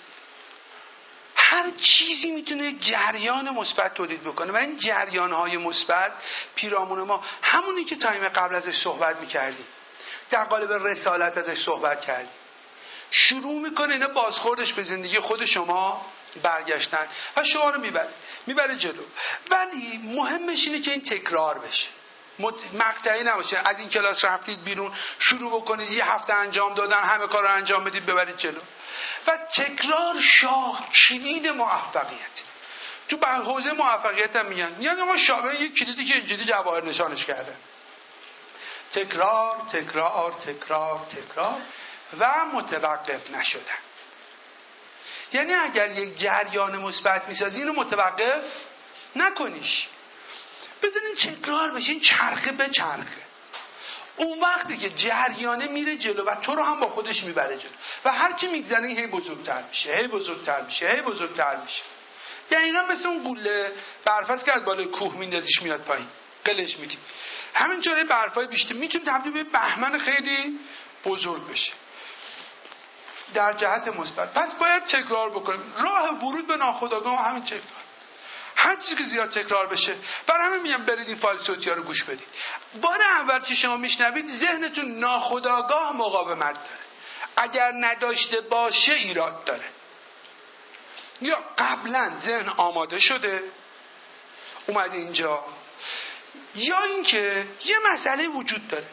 هر چیزی میتونه جریان مثبت تولید بکنه و این جریان‌های مثبت پیرامون ما همونی که تایم قبل ازش صحبت میکردیم، در قالب رسالت ازش صحبت کردیم، شروع میکنه اینا بازخوردش به زندگی خود شما برگشتن و شما رو میبره میبره جلو. ولی مهمش اینه که این تکرار بشه، مقطعی نباشه. از این کلاس رفتید بیرون شروع بکنید یه هفته انجام دادن همه کار رو انجام بدید ببرید جلو. و تکرار شاه کلید موفقیت. تو به حوزه موفقیت هم میگن یعنی آقا شابه یک کلیدی که اینجوری جواهر نشانش کرده. تکرار تکرار تکرار تکرار و متوقف نشدن. یعنی اگر یک جریان مثبت میسازی اینو متوقف نکنیش، بذارین تکرار بشین، چرخه به چرخه. اون وقتی که جریانه میره جلو و تو رو هم با خودش میبره جلو و هرچی میگذره هی بزرگتر میشه هی بزرگتر میشه هی بزرگتر میشه. یعنی اینا مثل اون گوله برفاست که از بالای کوه میندازیش میاد پایین قلش میدی، همینجوری برفای بیشتر میتونه تبدیل به بهمن خیلی بزرگ بشه در جهت مثبت. پس باید تکرار بکنیم. راه ورود به ناخودآگاه همین تکرار. هر چیزی که زیاد تکرار بشه. برای همین میگم برید این فایل صوتی ها رو گوش بدید. بار اول که شما میشنوید ذهنتون ناخودآگاه مقاومت داره. اگر نداشته باشه ایراد داره. یا قبلا ذهن آماده شده اومده اینجا، یا اینکه یه مسئله وجود داره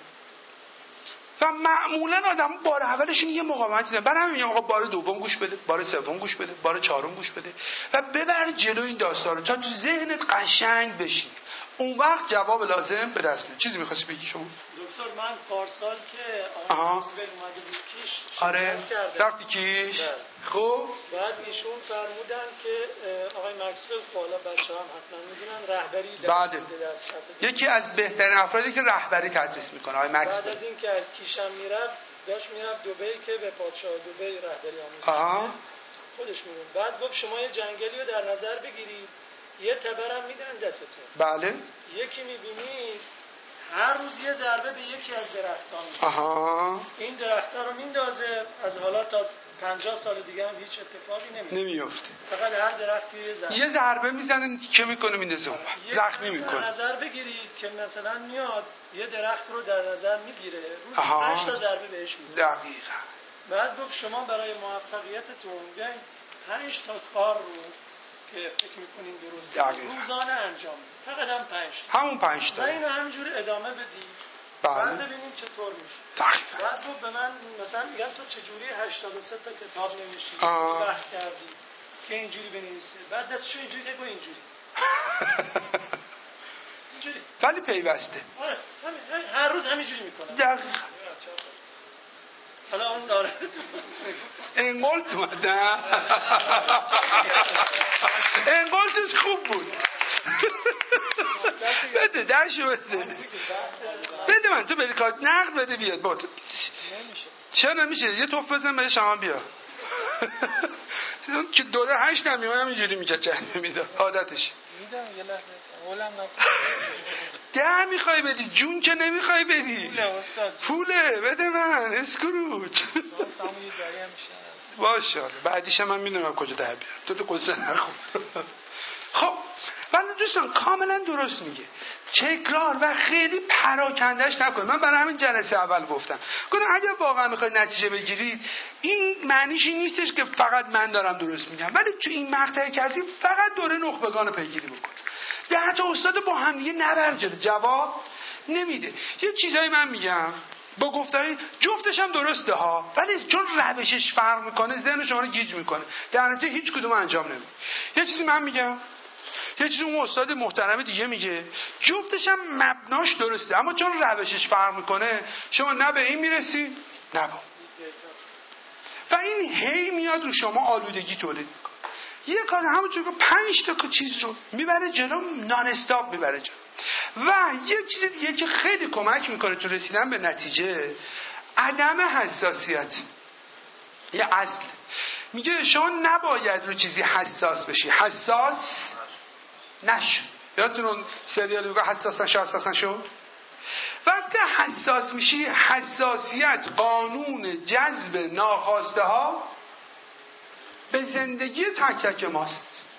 و معمولا آدم بار اولشون یه مقاومتی داره. برای همین میگم آقا بار دوم گوش بده، بار سوم گوش بده، بار چهارم گوش بده و ببر جلو این داستان رو تا تو ذهنت قشنگ بشین. اون وقت جواب لازم به دست میاد. چیزی می‌خواستی بگی شما؟ دکتر من پارسال که آقای مکسول اومده بود کیش آره رفتی کیش؟ خب بعد ایشون فرمودن که آقای مکسول حالا بچه‌ها هم حتما می‌دونن رهبری در بله. یکی از بهترین افرادی که رهبری تدریس میکنه آقای مکسول. بعد از این که از کیشم میرفت داشت میرفت دبی که به پادشاه دبی رهبری آموزش خودش میگه. بعد گفت شما یه جنگلی رو در نظر بگیرید، یه تبرم میدن دستتون. بله. یکی میبینید هر روز یه ضربه به یکی از درختان میده. آها. این درخت‌ها رو میندازه، از حالا تا پنجاه سال دیگه هم هیچ اتفاقی نمیفته. نمیفته. فقط هر درختی یه ضربه. یه ضربه میزنه که میکنه میندازه اون زخمی میکنه. در نظر بگیرید که مثلا میاد یه درخت رو در نظر میگیره، روز پنج تا ضربه بهش میزنه. دقیقاً. بعد گفت شما برای موفقیتتون بیاین پنج تا کار رو که فکر میکنین درسته روزانه انجام بدید. فقط هم پنج تا. همون پنج تا. و اینو همینجوری ادامه بدید. بله. بعد ببینیم چطور میشه. دقیقاً. بعد گفت به من مثلا میگم تو چجوری هشتاد و سه تا کتاب نوشتی؟ وقت کردی که اینجوری بنویسی. بعد دستشو اینجوری که اینجوری. اینجوری. ولی پیوسته. آره همین هر روز همینجوری میکنه. دقیقاً. حالا اون داره انقلت اومده انقلتش خوب بود. بده دشو بده بده من تو بری کار نقد بده بیاد با تو چرا نمیشه یه توف بزن بهش شما بیا که دوره هشت نمیمون هم اینجوری میکرد چند میداد عادتش میدم یه لحظه اولم نفت ده میخوای بدی جون که نمیخوای بدی پوله استاد پوله بده من اسکروچ باشه بعدیش من میدونم کجا در بیارم تو تو قصه نخون خب ولی دوستان کاملا درست میگه، تکرار و خیلی پراکندهش نکنید. من برای همین جلسه اول گفتم گفتم اگر واقعا میخواید نتیجه بگیرید این معنیش این نیستش که فقط من دارم درست میگم، ولی تو این مقطع کسی فقط دوره نخبگان رو پیگیری بکن. ده تا استاد با هم دیگه نبر جلو، جواب نمیده. یه چیزایی من میگم با گفتای جفتش هم درسته ها، ولی چون روشش فرق میکنه ذهن شما رو گیج میکنه، در نتیجه هیچ کدوم انجام نمیده. یه چیزی من میگم، یه چیزی اون استاد محترم دیگه میگه، جفتش هم مبناش درسته، اما چون روشش فرق میکنه شما نه به این میرسی نه با. و این هی میاد رو شما آلودگی تولید میکنه. یه کار همونجور که پنج تا چیز رو میبره جلو، نان استاپ میبره جلو. و یه چیز دیگه که خیلی کمک میکنه تو رسیدن به نتیجه، عدم حساسیت. یه اصل میگه شما نباید رو چیزی حساس بشی، حساس نشو. یادتون اون سریالی میگه حساس نشو حساس نشو؟ وقتی حساس میشی، حساسیت قانون جذب ناخواسته ها به زندگی تک تک ماست.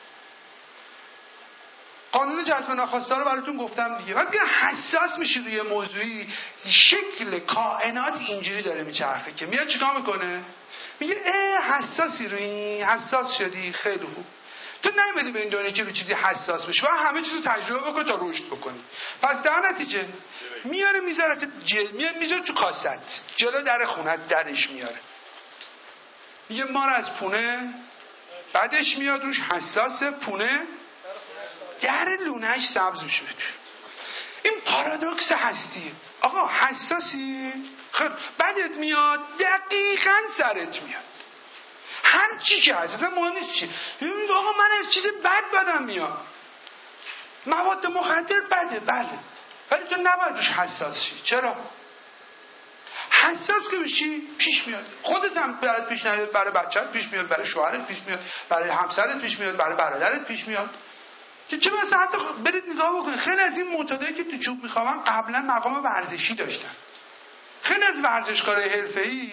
قانون جذب ناخواسته رو براتون گفتم دیگه. وقتی حساس میشی روی موضوعی، شکل کائنات اینجوری داره میچرخه که میاد چیکار میکنه؟ میگه اه حساسی روی حساس شدی، خیلی خوب. تو نمیدی به این دنیا که رو چیزی حساس بشی و همه چیزو تجربه بکن تا رشد بکنی. پس در نتیجه میاره میذاره جل... میاره میذاره تو کاست جلو در خونت، درش میاره. میگه ما رو از پونه بعدش میاد روش حساسه، پونه در لونهش سبز میشه. این پارادوکس هستیه. آقا حساسی؟ خیر بعدت میاد دقیقاً سرت میاد. هر چی که هست اصلا مهم نیست چی. آقا من از چیز بد بدم میاد، مواد مخدر بده، بله، ولی تو نباید روش حساس شی. چرا؟ حساس که بشی پیش میاد. خودت هم برات پیش نیاد، برای بچه‌ت پیش میاد، برای شوهرت پیش میاد، برای همسرت پیش میاد، برای برادرت پیش میاد. که چه مثلا حتی برید نگاه بکنید خیلی از این معتادایی که تو چوب میخوابن قبلا مقام ورزشی داشتن. خیلی از ورزشکارای حرفه‌ای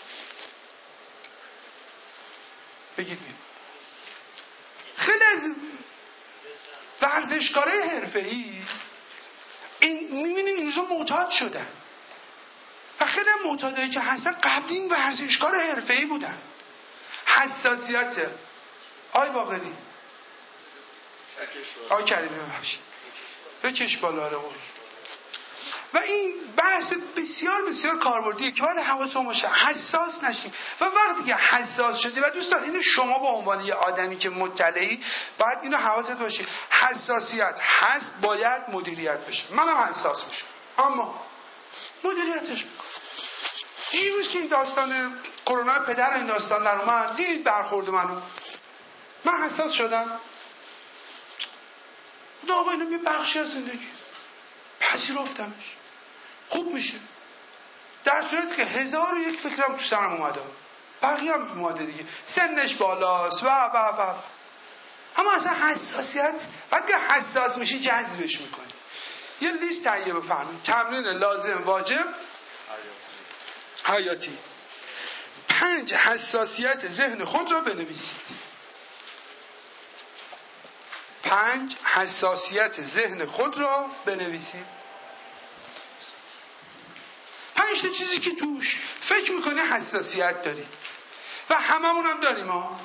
بگید بید. خیلی از ورزشکارای حرفه‌ای این می‌بینیم این روزا معتاد شدن و خیلی از معتادایی که هستن قبلی ورزشکار حرفه‌ای بودن. حساسیت آی باقری آی کریمی ببخشید بکش بالا رو. و این بحث بسیار بسیار کاربردیه که باید حواسمون باشه حساس نشیم. و وقتی که حساس شدی، و دوستان اینو شما به عنوان یه آدمی که مطلعی باید اینو حواست باشه، حساسیت هست باید مدیریت بشه. منم حساس میشم اما مدیریتش میکنم. دیروز که این داستان کرونا پدر این داستان در اومد، دید برخورد منو، من حساس شدم. خدا آقا اینو یه بخشی از زندگی پذیرفتمش، خوب میشه. در صورتی که هزار و یک فکرم تو سرم اومده، بقیه هم اومده دیگه، سنش بالاست و و و اما اصلا حساسیت وقتی که حساس میشی جذبش میکنی. یه لیست تهیه بفرمایید. تمرین لازم واجب حیاتی. پنج حساسیت ذهن خود را بنویسید. پنج حساسیت ذهن خود را بنویسید. پنج تا چیزی که توش فکر میکنی حساسیت داری و هممون هم داریم ها،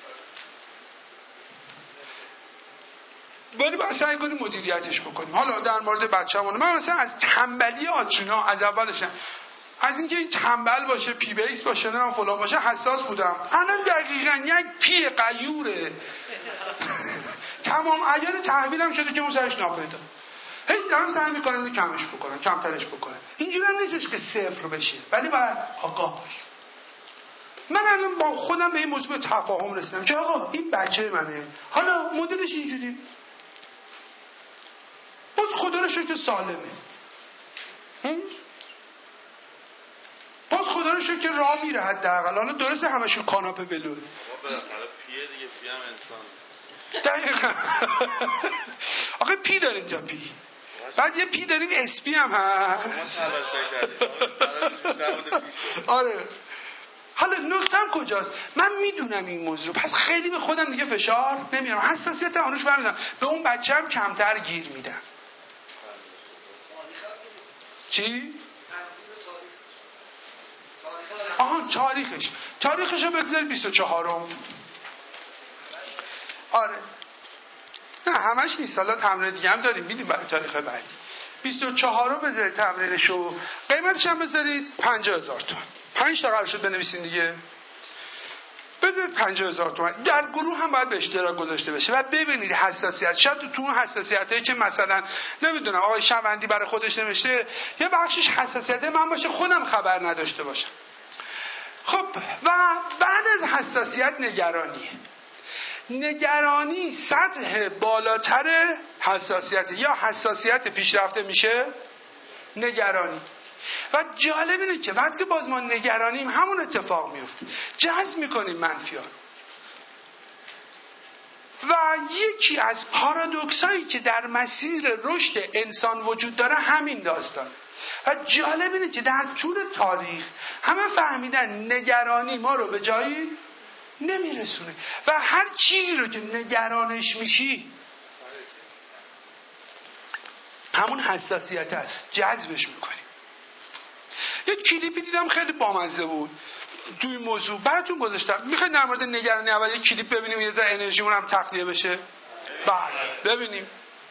ولی باید سعی کنیم مدیریتش بکنیم. حالا در مورد بچه‌مون من مثلا از تنبلی آترینا از اولش، از اینکه این تنبل باشه، پی بیس باشه، نه فلان باشه، حساس بودم. الان دقیقاً یک پی غیوره تمام عیار تحویلم شده که اون سرش ناپیدا. هی دارم سعی میکنم اینو کمش بکنم، کمترش بکنم. اینجوری هم نیستش که صفر بشه، ولی باید آگاه باش. من الان با خودم به این موضوع تفاهم رسیدم که آقا این بچه منه، حالا مدلش اینجوری، باز خدا رو شکر سالمه، باز خدا رو شکر راه میره حداقل. حالا درسته همشون کاناپه ولوه، بالاخره پیه دیگه، پی هم انسان. دقیقا آقا پی داریم تا پی، بعد یه پی داریم اسپی هم هست. آره حالا نکتم کجاست؟ من میدونم این موضوع، پس خیلی به خودم دیگه فشار نمیارم، حساسیت آنوش برمیدم، به اون بچه هم کمتر گیر میدم. چی؟ آها تاریخش تاریخش رو بگذاری بیست و چهارم. آره نه همش نیست، حالا تمرین دیگه هم داریم میدیم برای تاریخ بعدی. بیست و چهار رو بذارید تمرینشو، قیمتش هم بذارید پنجاه هزار تومان. پنج تا قرار شد بنویسین دیگه، بذارید پنجاه هزار تومان. در گروه هم باید به اشتراک گذاشته بشه و ببینید حساسیت، شاید تو اون حساسیت هایی که مثلا نمیدونم آقای شوندی برای خودش نوشته یه بخشش حساسیت من باشه خودم خبر نداشته باشم. خب و بعد از حساسیت نگرانی. نگرانی سطح بالاتر حساسیت، یا حساسیت پیشرفته میشه نگرانی. و جالب اینه که وقتی که باز ما نگرانیم همون اتفاق میفته، جذب میکنیم منفی ها. و یکی از پارادوکس هایی که در مسیر رشد انسان وجود داره همین داستان. و جالب اینه که در طول تاریخ همه فهمیدن نگرانی ما رو به جایی نمیرسونه و هر چیزی رو که نگرانش میشی همون حساسیت است، جذبش میکنی. یک کلیپی دیدم خیلی بامزه بود توی موضوع، براتون گذاشتم. میخواید در مورد نگرانی اول یک کلیپ ببینیم یه ذره انرژیمون هم تخلیه بشه؟ بله ببینیم.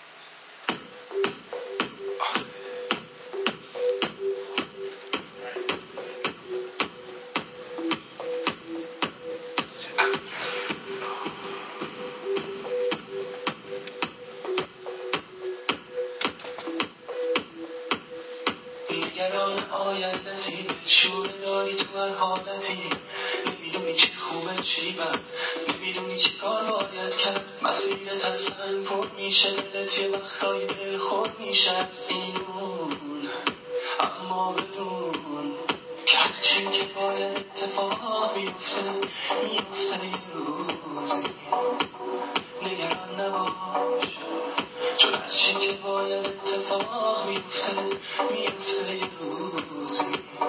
شور داری تو هر حالتی، نمیدونی چی خوبه چی بد، نمیدونی چی کار باید کرد، مسیرت از سنگ پر میشه، دلت یه وقتایی دل خود میشه از اینون. اما بدون که هرچی که باید اتفاق بیفته میفته یه روزی، نگران نباش چون هرچی که باید اتفاق بیفته میفته یه روزی،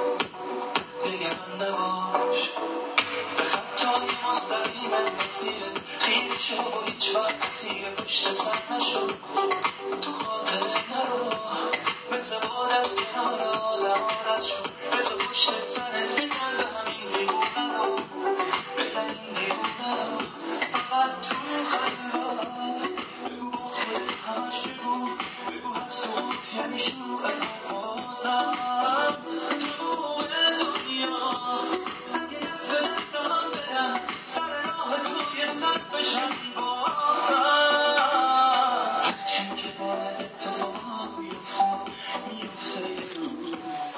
نگران نباش. به خطای مستقیم مسیرت خیلی شو و هیچ وقت مسیر پشت سر نشو، تو خاطره نرو، مثل باد از کنار آدم آرد شو، به تو پشت سرت میگن به همین دیوونه رو، بگن این دیوونه رو فقط تو خیالات، بگو با خودت همش بگو، بگو هر صوت یعنی شروع بازم دروغ دنیا، اگه دست دستم بدم سر راه توی سر بشم بازم، هرچی که باید اتفاق میفته میفته یه روز.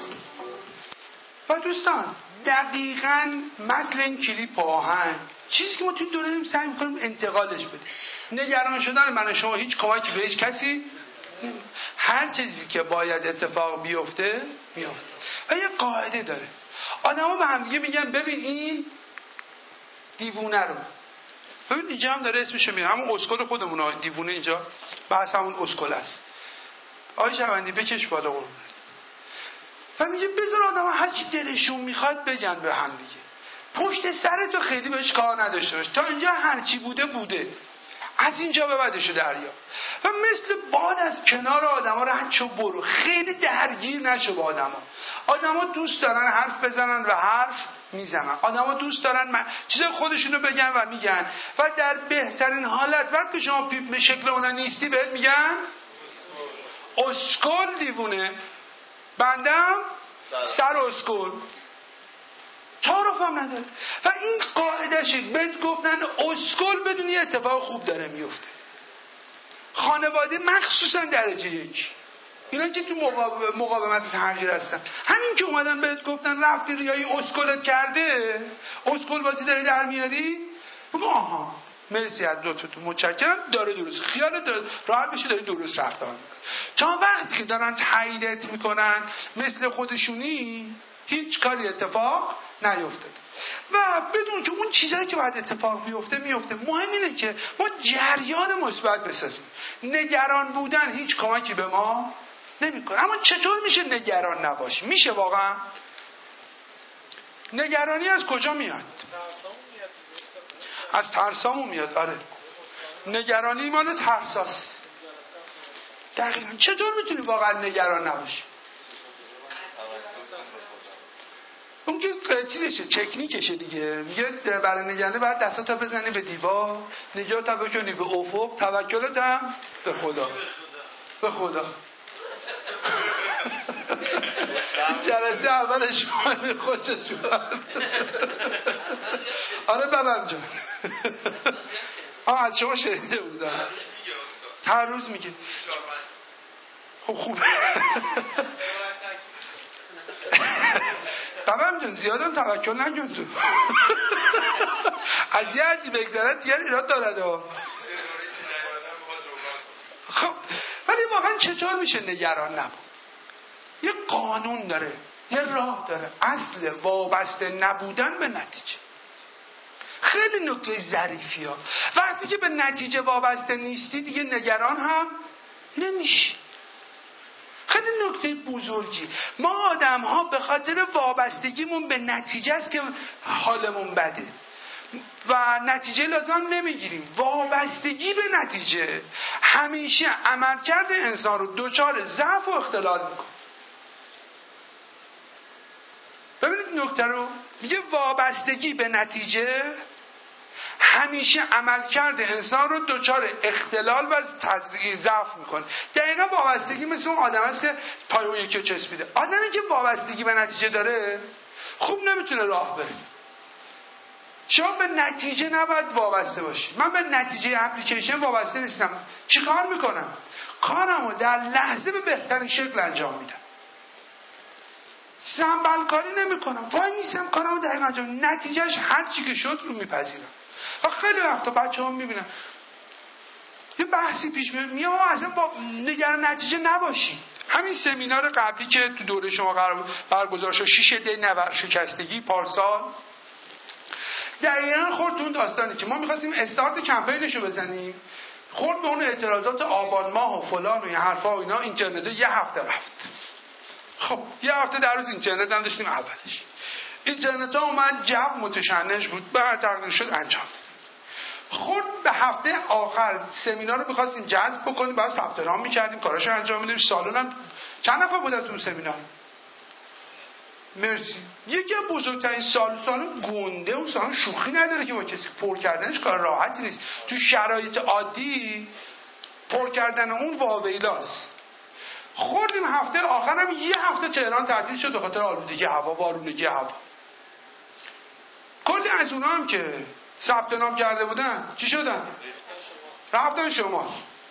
و دوستان دقیقاً مثل این کلیپ آهنگ چیزی که ما توی دوره‌ایم سعی می‌کنیم انتقالش بدیم. نگران شدن من و شما هیچ کمکی به هیچ کسی، هر چیزی که باید اتفاق بیفته میفته. و یه قاعده داره، آدما به هم دیگه میگن ببین این دیوونه رو ببین، اینجا هم داره اسمشو میاره، همون اسکل خودمون ها دیوونه، اینجا بحث همون اسکل است. آقای شوندی بکش بالا قربونت. و میگه بذار آدما هر چی دلشون میخواد بگن به هم دیگه، پشت سرتو خیلی بهش کار نداشته باش، تا اینجا هر چی بوده بوده، از اینجا به بعدشو دریا. و مثل باد از کنار آدما رد شو برو، خیلی درگیر نشو با آدما. آدما دوست دارن حرف بزنن و حرف میزنن، آدما دوست دارن چیزای خودشونو بگن و میگن، و در بهترین حالت وقتی شما به شکل اونا نیستی بهت میگن اسکل دیوونه، بندم سر اسکل، تعارف هم نداره. و این قاعدشه، بهت گفتن اسکل بدون یه اتفاق خوب داره میفته. خانواده مخصوصا درجه یک، اینا که تو مقاومت تغییر هستن، همین که اومدن بهت گفتن رفتی ریایی اسکلت کرده، اسکل بازی داری در میاری، بگو آها مرسی از لطفتون متشکرم، داره درست، خیال راحت بشه داری درست رفتار میکنی. تا وقتی که دارن تاییدت میکنن مثل خودشونی هیچ کاری اتفاق نیفته. و بدون که اون چیزایی که باید اتفاق بیفته میفته. مهم اینه که ما جریان مثبت بسازیم. نگران بودن هیچ کمکی به ما نمیکنه. اما چطور میشه نگران نباشی؟ میشه واقعا؟ نگرانی از کجا میاد؟ از ترسامون میاد. آره نگرانی مال ترساست. دقیقا. چطور میتونی واقعا نگران نباشی؟ اون که چیزشه، تکنیکشه دیگه. میگه برای نگرانی باید دستاتو بزنی به دیوار، نگاهت بکنی به افق، توکلت هم به خدا. به خدا. جلسه اولش خوشش اومد. آره بابام جان. آه از شما شنیده بودم. هر روز میگه. خب خوب. بابام جان زیادم توکل نکن تو. از یه حدی بگذرد دیگر ایراد دارد. خب ولی واقعا چطور میشه نگران نبود؟ یه قانون داره، یه راه داره. اصل وابسته نبودن به نتیجه. خیلی نکته ظریفی ها. وقتی که به نتیجه وابسته نیستی دیگه نگران هم نمیشی. خیلی نکته بزرگی. ما آدم ها به خاطر وابستگیمون به نتیجه است که حالمون بده و نتیجه لازم نمیگیریم. وابستگی به نتیجه همیشه عملکرد انسان رو دچار ضعف و اختلال میکنه. ببینید نکته رو میگه وابستگی به نتیجه همیشه عملکرد انسان رو دچار اختلال و ضعف میکنه. دقیقا وابستگی مثل اون آدم است که پای اون یکی چسبیده. آدمی که وابستگی به نتیجه داره خوب نمیتونه راه بره. شما به نتیجه نباید وابسته باشی. من به نتیجه اپلیکیشن وابسته نیستم. چی کار میکنم؟ کارمو در لحظه به بهترین شکل انجام میدم. سنبل کاری نمی کنم. وای میسم کارمو دقیقا انجام. نتیجهش هر چی که شد رو میپذیرم. و خیلی وقتا بچه ها میبینن یه بحثی پیش میاد میگه آقا اصلا با نگران نتیجه نباشی. همین سمینار قبلی که تو دوره شما قرار برگزار شد شیش دی نورشکستگی پارسال دقیقا خورد تو اون داستانی که ما میخواستیم استارت کمپینشو بزنیم، خورد به اون اعتراضات آبان ماه و فلان و این حرفا و اینا. اینترنت یه هفته رفت. خب یه هفته در روز اینترنت هم داشتیم. اولش اینترنت ها اومد جو متشنج بود، به هر تقدیر شد انجام. خود به هفته آخر سمینار رو می‌خواستیم جذب بکنیم، بعد ثبت نام می‌کردیم، کاراشو انجام میدیم. سالن هم چند نفر بودن تو سمینار؟ مرسی. یکی از بزرگترین سال سالن گنده و سالن شوخی نداره که با کسی پر کردنش کار راحتی نیست. تو شرایط عادی پر کردن اون واویلاست. خوردیم هفته آخر هم یه هفته تهران تعطیل شد به خاطر آلودگی هوا، وارونگی هوا. کلی از اونا هم که ثبت نام کرده بودن چی شدن؟ رفتن شما.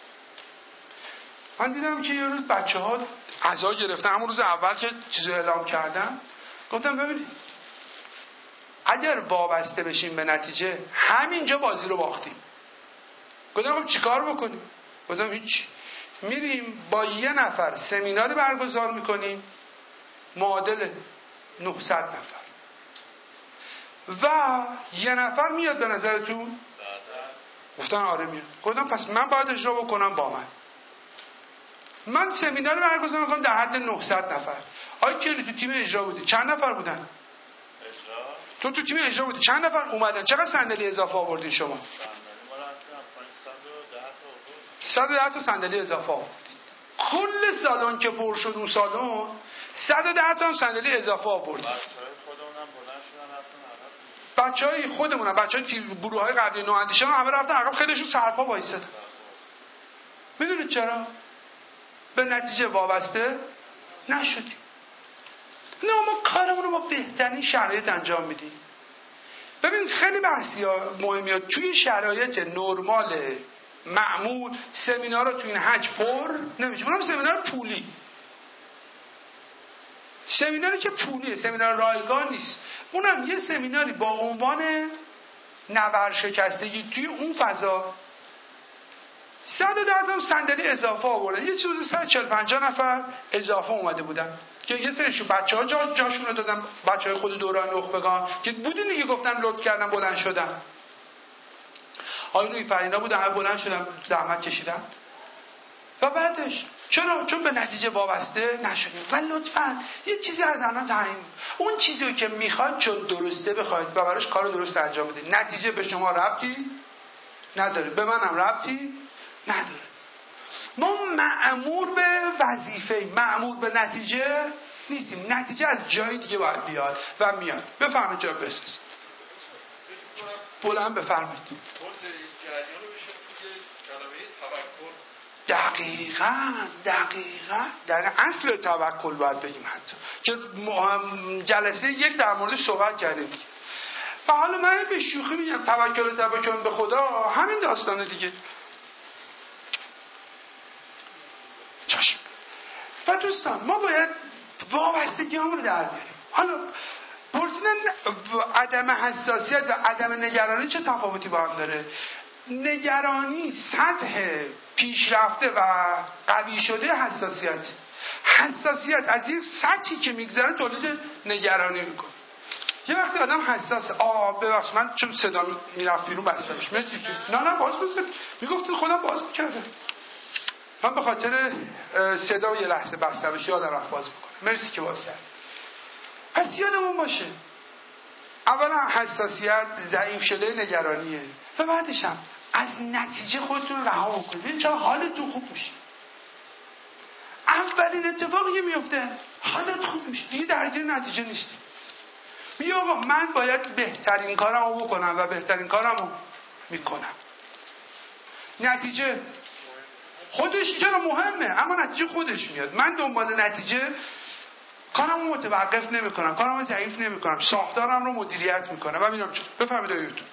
من دیدم که یه روز بچه ها عزا گرفتن همون روز اول که چیزو اعلام کردن. گفتم ببینید اگر وابسته بشیم به نتیجه همینجا بازی رو باختیم. گفتم خب چیکار بکنیم؟ گفتم هیچ. میریم با یه نفر سمیناری برگزار میکنیم معادل نهصد نفر و یه نفر میاد به نظرتون؟ گفتن آره میاد. گفتم پس من باید اجرا بکنم با من. من سمینار برگزار میکنم در حد نهصد نفر. آیا کلی تو تیم اجرا بودی؟ چند نفر بودن؟ اجرا؟ تو تو تیم اجرا بودی چند نفر اومدن؟ چقدر صندلی اضافه آوردین شما؟ صد و ده تا صندلی اضافه آوردین. کل سالن که پر شد اون سالن صد و ده تا هم صندلی اضافه آوردین. بچهای خودمون هم بچهای گروه های قبلی نواندیشان همه رفتن عقب، خیلیشون سرپا وایسادن. میدونید چرا؟ به نتیجه وابسته نشدیم. نه ما کارمون رو با بهترین شرایط انجام میدیم. ببین خیلی بحثی ها مهمیه. توی شرایط نرمال معمول سمینار رو توی این حج پر نمیشه. اونم سمینار پولی. سمیناری که پولیه، سمینار رایگان نیست. اونم یه سمیناری با عنوان نورشکستگی توی اون فضا صد و ده تا صندلی اضافه آوردن. یه چیزی صد و چهل پنجاه نفر اضافه اومده بودن که یه سریشون بچه‌ها جا جاشون رو دادن، بچه‌های خود دوران نخبگان که بودین دیگه گفتن لطف کردن بلند شدن. آقای روی فرینا بودن همه بلند شدن زحمت کشیدن. و بعدش چرا؟ چون به نتیجه وابسته نشدیم. و لطفاً یه چیزی از الان تعیین اون چیزی که میخواید چون درسته بخواید و براش کار درست انجام بدید. نتیجه به شما ربطی نداره، به منم ربطی نداره. ما مأمور به وظیفه، مأمور به نتیجه نیستیم. نتیجه از جای دیگه باید بیاد و میاد. بفرمایید جناب بسیز. بلند بفرمایید. دقیقاً دقیقاً در اصل توکل باید بگیم، حتی که جلسه یک در موردش صحبت کردیم دیگه. و حالا من به شوخی میگم توکل توکل به خدا همین داستانه دیگه. چشم. و دوستان ما باید وابستگی همون رو در بیاریم. حالا پرسیدن عدم حساسیت و عدم نگرانی چه تفاوتی با هم داره؟ نگرانی سطح پیشرفته و قوی شده حساسیت. حساسیت از یک سطحی که میگذره تولید نگرانی میکنه. یه وقتی آدم حساس، آه ببخش من چون صدا میرفت بیرون بسته میشه، مرسی که نه نه باز بسته میگفت خودم باز میکردم، من به خاطر صدا یه لحظه بسته بشه یادم رفت باز بکنم، مرسی که باز کرد. پس یادمون باشه اولا حساسیت ضعیف شده نگرانیه و بعدش هم از نتیجه خودتون رها بکنید. ببین چرا حالتون خوب میشه. اولین اتفاقی که میفته حالت خوب میشه، دیگه درگیر نتیجه نیستی. میگه آقا من باید بهترین کارمو بکنم و بهترین کارمو میکنم. نتیجه خودش چرا مهمه، اما نتیجه خودش میاد. من دنبال نتیجه کارمو متوقف نمیکنم، کارمو ضعیف نمیکنم، ساختارم رو مدیریت میکنم و میرم چون بفهمید آیتون.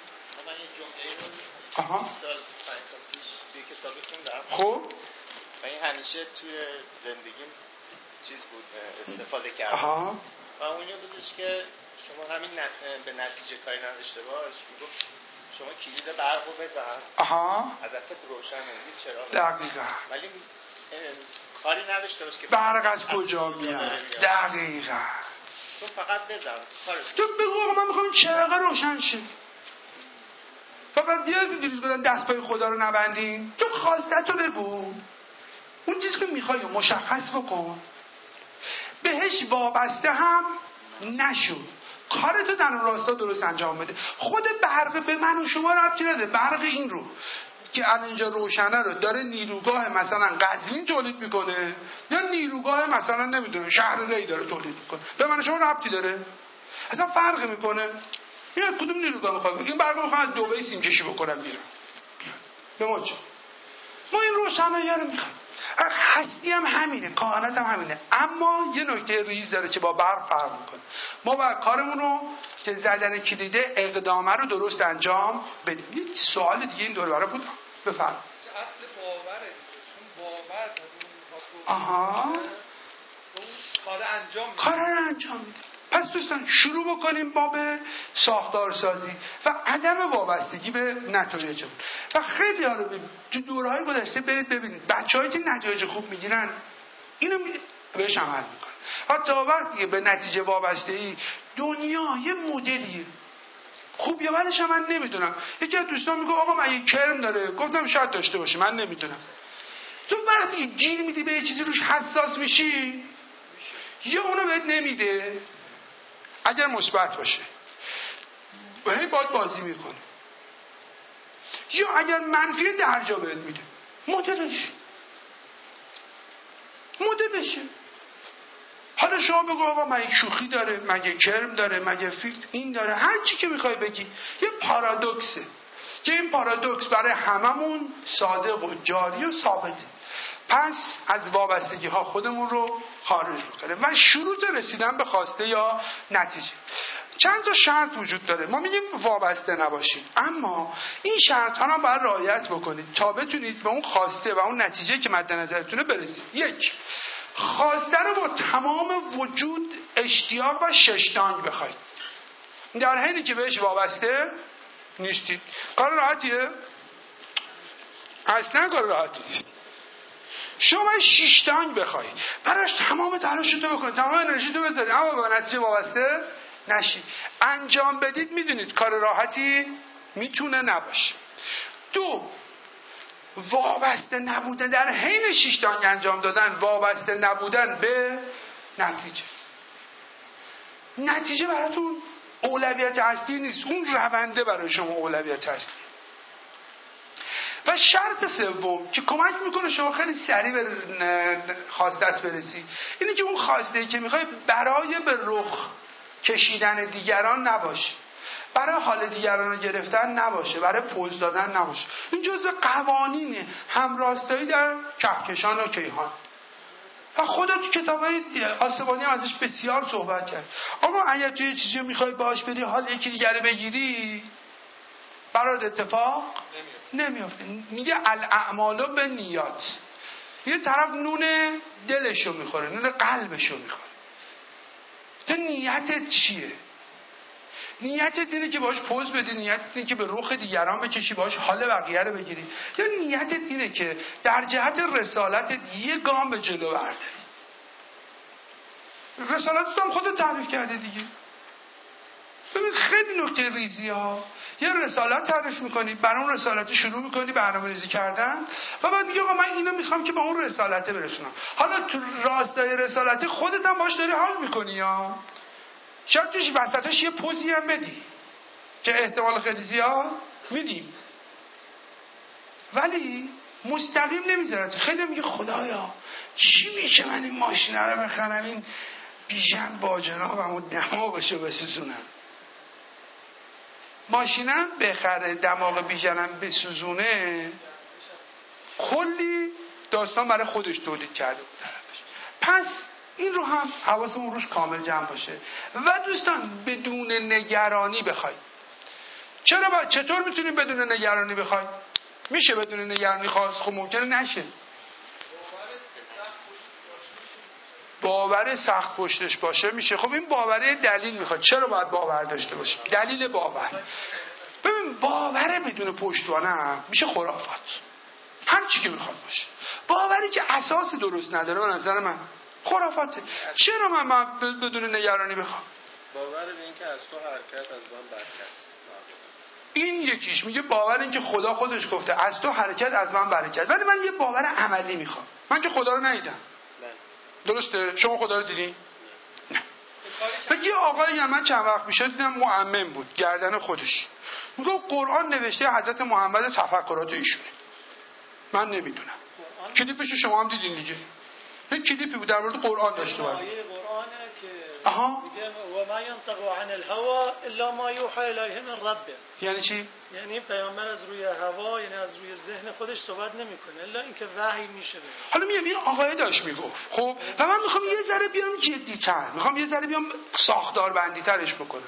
آها. سال بیست و پنج سال پیش توی کتابی خوندم. خب و این همیشه توی زندگیم چیز بود استفاده کردم. آها. و اونجا بودش که شما همین به نتیجه کاری نداشته باش، میگفت شما کلید برق رو بزن. آها. هدفت روشنه، چرا؟ دقیقاً. ولی کاری نداشته باش که برق از کجا میاد. دقیقاً. تو فقط بزن کارش. تو بگو آقا من میخوام چراغ روشن شه. فقط یه دیروز گفتن دست پای خدا رو نبندین. تو خواسته تو بگو. اون چیزی که میخوای مشخص بکن. بهش وابسته هم نشو. کارتو در اون راستا درست انجام بده. خود برق به من و شما ربطی نداره. برق این رو که الان اینجا روشنه رو داره نیروگاه مثلا قزوین تولید میکنه یا نیروگاه مثلا نمیدونم شهر ری داره تولید میکنه، به من و شما ربطی داره؟ اصلا فرق میکنه؟ این کدوم نیروگاه میخواد؟ این برق میخواد دبی سیم کشی بکنم بیرون. به ما چه؟ ما این روشنایی رو میخوایم. هستی هم همینه، کائنات هم همینه، اما یه نکته ریز داره که با برق فرق میکنه. ما باید کارمون رو که زدن کلیده اقدامه رو درست انجام بدیم. یک سوال دیگه این دور برای بود بفرم. اصل باوره دیگه، چون باور آها کار انجام میده. کار انجام میده. پس دوستان شروع بکنیم با به ساختارسازی و عدم وابستگی به نتایج. و خیلی ها رو ببینید تو دورهای گذشته برید ببینید بچه‌هایی که نتایج خوب میگیرن اینو می... بهش عمل میکنن. حتی وقتی به نتیجه وابستگی دنیا یه مدلیه. خوب یا بدش من نمیدونم. یکی از دوستان میگه آقا من یه کرم داره، گفتم شاید داشته باشه من نمیدونم. تو وقتی گیر میدی به یه چیزی روش حساس میشی یا اونو بهت نمیده اگر مثبت باشه هی باید بازی میکنه، یا اگر منفی درجا بهت میده مدلش مدلشه. حالا شما بگو آقا من یک شوخی داره، مگه کرم داره، مگه فیف این داره، هر چی که میخوای بگی یه پارادوکسه که این پارادوکس برای هممون صادق و جاری و ثابته. پس از وابستگی ها خودمون رو خارج بکنه و شروط رسیدن به خواسته یا نتیجه. چند تا شرط وجود داره. ما میگیم وابسته نباشید، اما این شرط ها رو باید رعایت بکنید تا بتونید به اون خواسته و اون نتیجه که مد نظرتونه برسید. یک، خواسته رو با تمام وجود اشتیاق و ششتانگ بخواید در حینی که بهش وابسته نیستید. کار راحتیه؟ اصلا کار راحتی نیست. شما شیشتانگ بخوای براش تمام تلاشتو بکنید، تمام انرژیتو بذارید، اما به نتیجه وابسته نشید. انجام بدید میدونید کار راحتی میتونه نباشه. دو، وابسته نبودن در حین شیشتانگ انجام دادن، وابسته نبودن به نتیجه. نتیجه براتون اولویت اصلی نیست، اون رونده برای شما اولویت اصلی. و شرط سوم که کمک میکنه شما خیلی سریع به خواستت برسی، اینه که اون خواسته که میخوای برای به رخ کشیدن دیگران نباشه، برای حال دیگران رو گرفتن نباشه، برای پوز دادن نباشه. این جزء قوانین همراستایی در کهکشان و کیهان. و خدا تو کتابای آسمانی هم ازش بسیار صحبت کرد. اما اگر تو یه چیزی میخوای باش بری حال یکی دیگر رو بگیری، برات اتفاق نمیافته. میگه الاعمال بالنیات. یه طرف نون دلشو میخوره، نون قلبشو میخوره. تو نیتت چیه؟ نیتت اینه که باش پوز بدی، نیتت اینه که به رخ دیگران بکشی، باش حال بقیه رو بگیری، یا نیتت اینه که در جهت رسالتت یه گام به جلو برداری؟ رسالتت هم خودت تعریف کرده دیگه. ببین خیلی نکته ریزی ها. یه رسالت تعریف میکنی، برای اون رسالت شروع میکنی برنامه‌ریزی کردن و بعد میگی آقا من اینو میخوام که به اون رسالت برسونم. حالا تو راستای رسالت خودت هم باش داری حال میکنی یا شاید توش وسطش یه پوزی هم بدی که احتمال خیلی زیاد میدیم، ولی مستقیم نمیذارد. خیلی میگه خدایا چی میشه من این ماشین رو بخرم، این بیژن با جنابم و دماغشو بسوزونم. ماشینم بخره دماغ بیژنم بسوزونه، کلی داستان برای خودش تولید کرده بود طرفش. پس این رو هم حواسمون روش کامل جمع باشه. و دوستان بدون نگرانی بخوای. چرا با... چطور میتونیم بدون نگرانی بخوای؟ میشه بدون نگرانی خواست؟ خب ممکنه نشه. باور سخت پشتش باشه میشه. خب این باوره دلیل میخواد. چرا باید باور داشته باشه؟ دلیل باور. ببین باور بدون پشتوانه میشه خرافات. هر چی که میخواد باشه. باوری که اساس درست نداره به نظر من خرافاته. چرا من, من بدون نگرانی بخوام؟ باور به این که از تو حرکت از من برکت. این یکیش میگه باور این که خدا خودش گفته از تو حرکت از من برکت. ولی من یه باور عملی میخوام. من که خدا رو ندیدم. درسته؟ شما خدا رو دیدین؟ نه. و یه آقایی هم من چند وقت میشه دیدم مؤمن بود، گردن خودش میگه قرآن نوشته حضرت محمد تفکرات ایشونه. من نمیدونم. کلیپشو شما هم دیدین دیگه. یک کلیپی بود در مورد قرآن داشته بود. آیه قرآنه که آها. میگه و ما ينطق عن الهوى الا ما يوحى الیه من ربه. یعنی چی؟ یعنی پیامبر از روی هوا، یعنی از روی ذهن خودش صحبت نمیکنه الا اینکه وحی میشه. حالا میگم این آقای داشت میگفت. خب و من میخوام یه ذره بیام جدی‌تر، میخوام یه ذره بیام ساختار بندی ترش بکنم.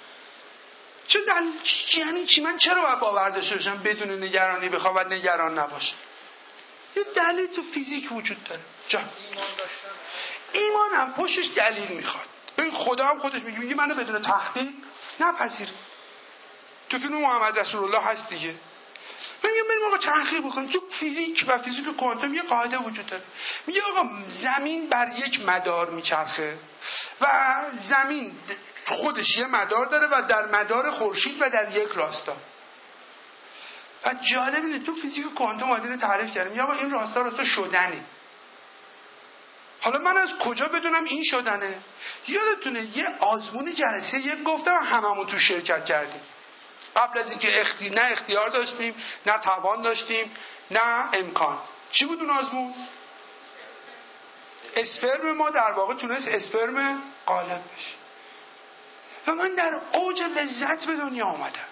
چه دل... یعنی چی؟ من چرا باید باور داشته باشم بدون نگرانی بخوام و نگران نباشم؟ یه دلیل تو فیزیک وجود داره. جا. ایمان داشتن. ایمان هم پشتش دلیل میخواد. ببین خدا هم خودش میگه میگه منو بدون تحقیق نپذیر. تو فیلم محمد رسول الله هست دیگه. من میگم بریم آقا تحقیق بکنیم. تو فیزیک و فیزیک کوانتوم یه قاعده وجود داره. میگه آقا زمین بر یک مدار میچرخه و زمین خودش یه مدار داره و در مدار خورشید و در یک راستا. و جالب اینه تو فیزیک کوانتوم آدینه تعریف کردیم میگه آقا این راستا راستا شدنه. حالا من از کجا بدونم این شدنه؟ یادتونه یه آزمون جلسه یک گفتم هممون تو شرکت کردیم. قبل از اینکه اختی... نه اختیار داشتیم، نه توان داشتیم، نه امکان. چی بود اون آزمون؟ اسپرم ما در واقع تونست اسپرم غالب بشه. و من در اوج لذت به دنیا آمدم.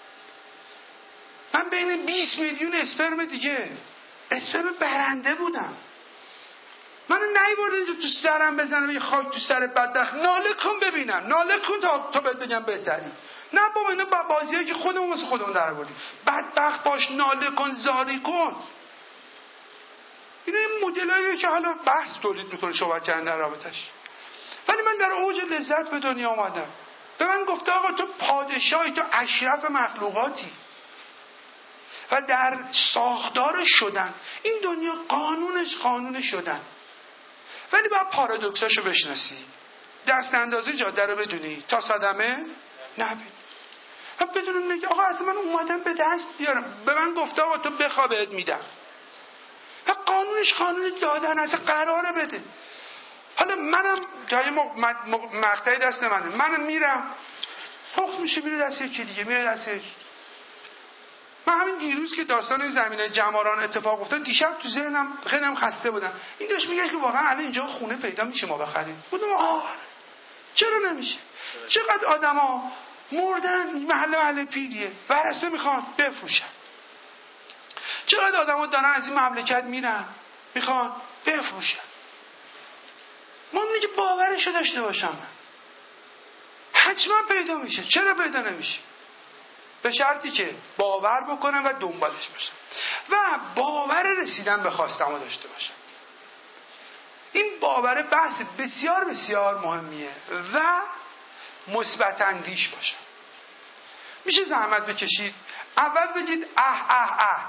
من بین بیست میلیون اسپرم دیگه اسپرم برنده بودم. منو نیبردن اینجا تو سرم بزنم یه خاک تو سر بدبخت ناله کن ببینم، ناله کن تا تا بهت بگم بهتری. نه بابا اینا با بازیایی که خودمون مثل خودمون در آوردیم. بدبخت باش، ناله کن، زاری کن. اینا این مدلاییه که حالا بحث تولید میکنه صحبت کردن در رابطش. ولی من در اوج لذت به دنیا آمدم. به من گفته آقا تو پادشاهی، تو اشرف مخلوقاتی و در ساختار شدن. این دنیا قانونش قانون شدن. ولی باید پارادوکساشو بشناسی. دست اندازه جاده رو بدونی تا صدمه نبینی. و بدون نگه آقا اصلا من اومدم به دست بیارم. به من گفته آقا تو بخوا بهت میدم. و قانونش قانون دادن، اصلا قراره بده. حالا منم تا یه مقطعی دست منه، من میرم پخت میشه میره دست یکی دیگه، میره دست یکی. من همین دیروز که داستان زمین جماران اتفاق افتاد، دیشب تو ذهنم خیلی هم خسته بودم، این داشت میگه که واقعا الان اینجا خونه پیدا میشه ما بخریم. بودم آه چرا نمیشه؟ چقدر آدما مردن محله محله پیریه، ورثه میخوان بفروشن. چقدر آدما دارن از این مملکت میرن میخوان بفروشن. ممکنه که باورشو داشته باشم من. حتما پیدا میشه. چرا پیدا نمیشه؟ به شرطی که باور بکنم و دنبالش باشم و باور رسیدن به خواستمو داشته باشم. این باور بحث بسیار بسیار مهمیه و مثبت اندیش باشم. میشه زحمت بکشید اول بگید اه اه اه،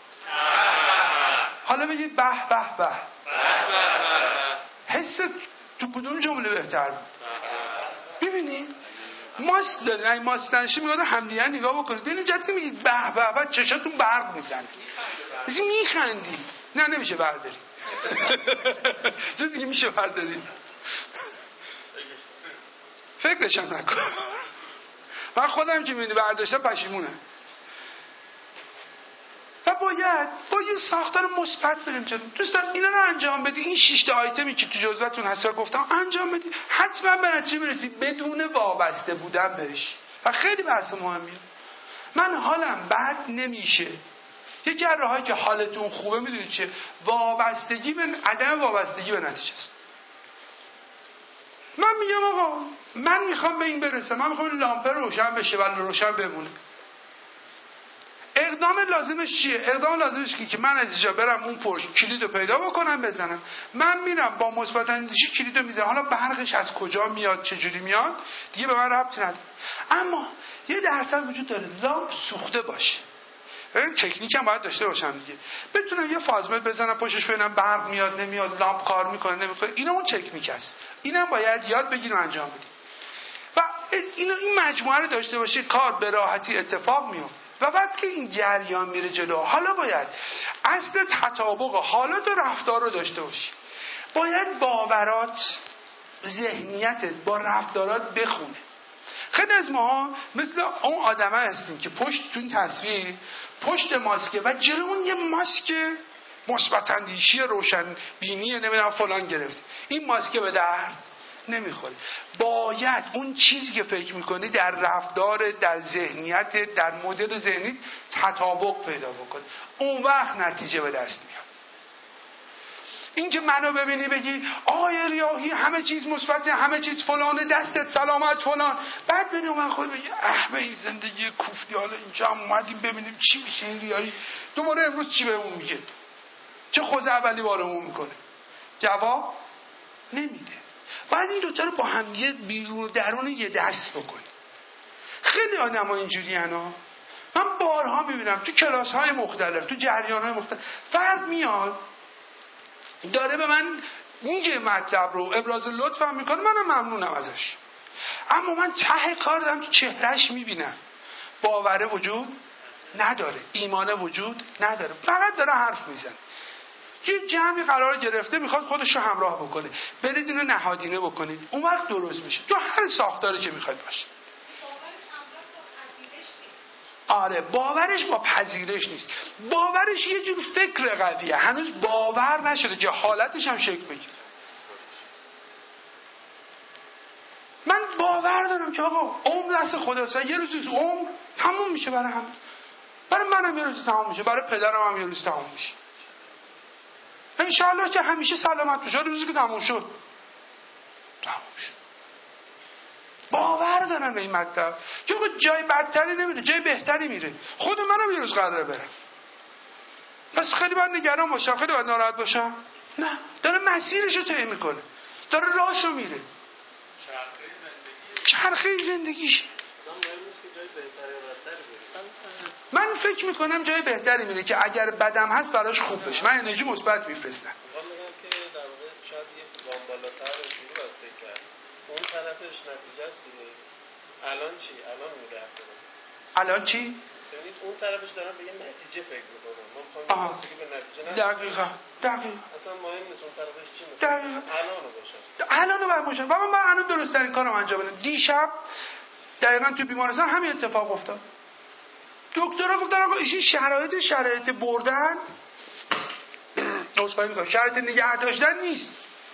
حالا بگید به به به. حس تو کدوم جمله بهتر بود؟ ببینید ماست دارید، این ماست نشی میگه همدیگر نگاه بکنید ببینید جدی میگید به به به چشاتون برق میزنه بزی میخندی. نه نمیشه برداری. تو میگی میشه برداری، فکرشم نکن. من خودم که میبینی برداشتم پشیمونم. و باید با یه ساختار مثبت بریم جلو. دوستان اینا رو انجام بدید، این شش تا آیتمی که تو جزوه‌تون هست گفتم انجام بدید، حتما به نتیجه میرسید بدون وابسته بودن بهش. و خیلی بحث مهمیه. من حالم بد نمیشه. یکی از راهایی که حالتون خوبه میدونید چه؟ وابستگی به عدم وابستگی به نتیجه است. من میگم آقا من میخوام به این برسم، من میخوام لامپ روشن بشه ولی روشن بمونه. اقدام لازمش چیه؟ اقدام لازمش که من از اینجا برم اون پشت کلیدو پیدا بکنم بزنم. من میرم با مثبت اندیشی کلیدو میزنم. حالا برقش از کجا میاد چه جوری میاد دیگه به من ربطی نداره. اما یه درصد وجود داره لامپ سوخته باشه. این تکنیک هم باید داشته باشم دیگه. بتونم یه فازمت بزنم پشتش ببینم برق میاد نمیاد، لامپ کار میکنه نمیکنه. اینا اون تکنیک است. اینم باید یاد بگیریم انجام بدیم. و اینا این مجموعه رو داشته باشه کار به راحتی اتفاق میفته. و بعد که این جریان میره جلو، حالا باید اصل تطابق حالات و رفتار رو داشته باشی. باید باورات ذهنیتت با رفتارات بخونه. خیلی از ما مثل اون آدمه هستیم که پشت تو این تصویر پشت ماسکه و جلو اون یه ماسک مثبت اندیشی روشن بینی نمیدونم فلان گرفت. این ماسکه به درد نمیخوره. باید اون چیزی که فکر میکنی در رفتار، در ذهنیت، در مدل ذهنی تطابق پیدا بکنه. اون وقت نتیجه به دست میاد. این که منو ببینی بگی آقای ریاحی همه چیز مثبته، همه چیز فلانه، دستت سلامت فلان، بعد ببینی من خود بگی اه به این زندگی کوفتی، حالا اینجا هم اومدیم ببینیم چی میشه این ریاحی دوباره امروز چی بهمون میگه، چه خوز اولی بارمون میکنه، جواب نمیده. باید این دوتا رو با هم یه بیرون درون یه دست بکنی. خیلی آدم ها اینجوری هنا. من بارها میبینم تو کلاس های مختلف، تو جریان های مختلف فرد میاد داره به من میگه مطلب رو ابراز لطفم میکنه، منم ممنونم ازش، اما من ته کار دارم تو چهرهش میبینم باوره وجود نداره، ایمانه وجود نداره، فقط داره حرف میزنه. یه جمعی قرار گرفته میخواد خودش رو همراه بکنه، برید اینو نهادینه بکنید، اون وقت درست میشه. تو هر ساختاری که میخواد باشه. آره باورش با پذیرش نیست، باورش یه جور فکر قویه، هنوز باور نشده که حالتش هم شکل بگیره. من باور دارم که آقا عمر دست خداست و یه روز عمر تموم میشه برای هم، برای منم یه روز تموم میشه، برای پدرم هم یه روز تموم میشه. انشاءالله که همیشه سلامت بشه، روزی که تموم شد تموم شد. باور دارم به این مطلب، چون جای بدتری نمیره، جای بهتری میره. خود منم یه روز قراره برم، پس خیلی باید نگران باشم، خیلی باید ناراحت باشم؟ نه، داره مسیرشو طی میکنه، داره راهشو میره، چرخه زندگیشه. من فکر میکنم جای بهتری میره که اگر بدم هست براش خوب بشه، من انرژی مثبت میفرستم. میگم که در واقع شاید یه گام بالاتر رو شروع باید فکر کرد. اون طرفش نتیجه است دیگه. الان چی؟ الان میگه. الان چی؟ یعنی اون طرفش دارن به یه نتیجه فکر میکنن. ما میخوایم رسیدگی به نتیجه نه. دقیقاً دقیقاً اصلا مهم نیست اون طرفش چی میخواد. دقیقاً الانو باشه. الانو باید باشه. و من باید الان درست ترین کارم انجام بدم. دیشب دقیقاً تو بیمارستان همین اتفاق افتاد. دکترها گفتن آقا ایشون شرایط شرایط بردن عذرخواهی میکنم شرایط نگه داشتن نیست،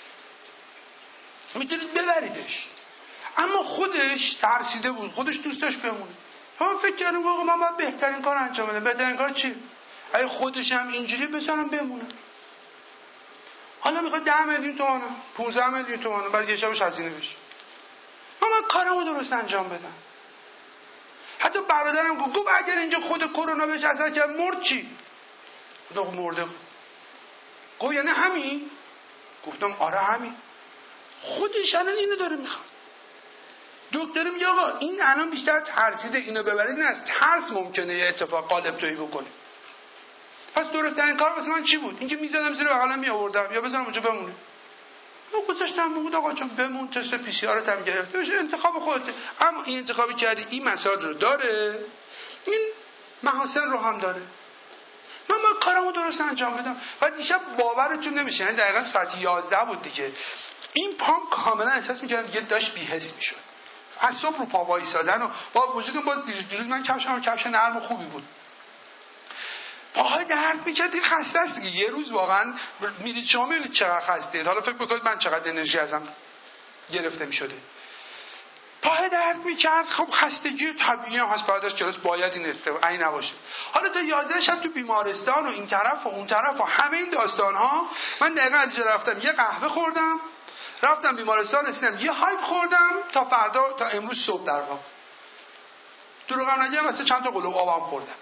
میتونید ببریدش. اما خودش ترسیده بود، خودش دوست داشت بمونه. من فکر کردم آقا من باید بهترین کار انجام بدم. بهترین کار چی؟ اگه خودش هم اینجوری بذارم بمونه. حالا میخواد ده میلیون تومانه پانزده میلیون تومانه برای یه شبش هزینه بشه. من من کارمو درست انجام بدم. حتی برادرم گفت گفت اگر اینجا خود کرونا بهش اثر کرد مرد چی؟ گفتم مرده. گفت یعنی همین؟ گفتم آره همین. خودش الان اینو داره میخواد. دکتر میگه آقا این الان بیشتر ترسیده اینو ببرید، نه از ترس ممکنه یه اتفاق قالب تویی بکنه. پس درست‌ترین کار واسه من چی بود؟ اینکه میزدم زیر بغلم میآوردم یا بزنم اونجا بمونه. من گذاشتم بود آقا چون بمون تست پی سی آر رو هم گرفته بشه انتخاب خودته. اما این انتخابی کردی این مسائل رو داره، این محاسن رو هم داره. من من کارمو درست انجام بدم. و دیشب باورتون نمیشه، یعنی دقیقاً ساعت یازده بود دیگه. این پام کاملا احساس می‌کردم دیگه داشت بی‌حس می‌شد. از صبح رو پا وایسادن و با وجودم باز دیروز من کفشم کفش نرم و خوبی بود. پاهای درد میکرد. این خسته است دیگه. یه روز واقعا میدید شما میدید چقدر خسته اید. حالا فکر بکنید من چقدر انرژی ازم گرفته میشده. پاهای درد میکرد. خب خستگی طبیعی هم هست، بعد از کلاس باید این این نباشه. حالا تا یازده شب تو بیمارستان و این طرف و اون طرف و همه این داستان ها من دقیقاً از اینجا رفتم یه قهوه خوردم، رفتم بیمارستان رسیدم یه هایپ خوردم تا فردا تا امروز صبح در واقع. دروغم نگم واسه چند تا قلوب آبم خوردم.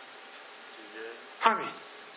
همین.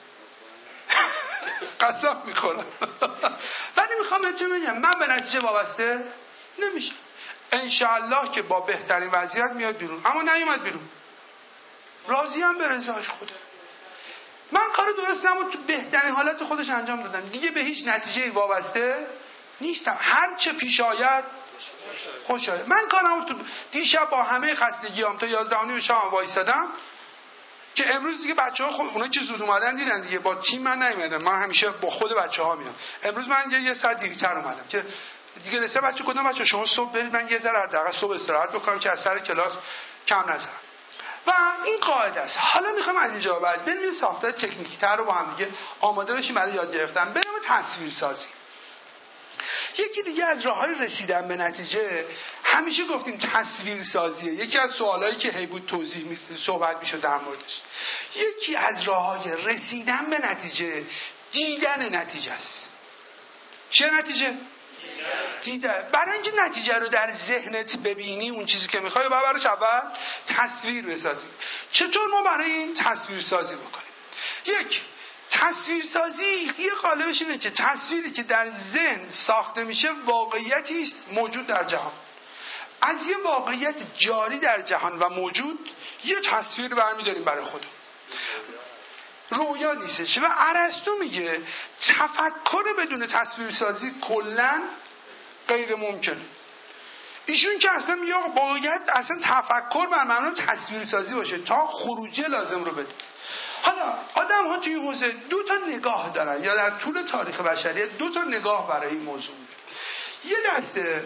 قسم میخورم. ولی میخوام بهتون بگم من به نتیجه وابسته نمیشه. انشالله که با بهترین وضعیت میاد بیرون. اما نیومد بیرون. راضی هم به رضاش خدا. من کار درستم رو تو بهترین حالت خودش انجام دادم. دیگه به هیچ نتیجه وابسته نیستم. هر چه پیش آید خوش آید. من کارم رو تو دیشب با همه خستگیام تا یازده و نیم شام وایسادم که امروز دیگه بچه‌ها خود اونا که زود اومدن دیدن دیگه. با تیم من نیومدم، من همیشه با خود بچه‌ها میام. امروز من یه, یه ساعت دیرتر اومدم که دیگه دسته بچه کدوم بچه شما صبح برید من یه ذره حداقل صبح استراحت بکنم که از سر کلاس کم نذارم. و این قاعده است. حالا میخوام از اینجا بعد بریم یه ساختار تکنیکی تر رو با هم دیگه آماده بشیم برای یاد گرفتن. بریم تصویر سازی. یکی دیگه از راه‌های رسیدن به نتیجه همیشه گفتیم تصویر سازیه. یکی از سوالایی که هی بود توضیح می... صحبت می‌شد در موردش. یکی از راه‌های رسیدن به نتیجه دیدن نتیجه است. چه نتیجه؟ دیدن. برای اینکه نتیجه رو در ذهنت ببینی اون چیزی که می‌خوای باید براش اول تصویر بسازی. چطور ما برای این تصویر سازی بکنیم؟ یک تصویر سازی یه قالبش اینه که تصویری که در ذهن ساخته میشه واقعیتی است موجود در جهان. از یه واقعیت جاری در جهان و موجود یه تصویر برمی‌داریم برای خودمون. رویا نیستش. و ارسطو میگه تفکر بدون تصویر سازی کلاً غیر ممکنه. ایشون که اصلا میگه باید اصلا تفکر بر مبنای تصویر سازی باشه تا خروجی لازم رو بده. حالا آدم ها توی این حوزه دو تا نگاه دارن یا در طول تاریخ بشریت دو تا نگاه برای این موضوع. یه دسته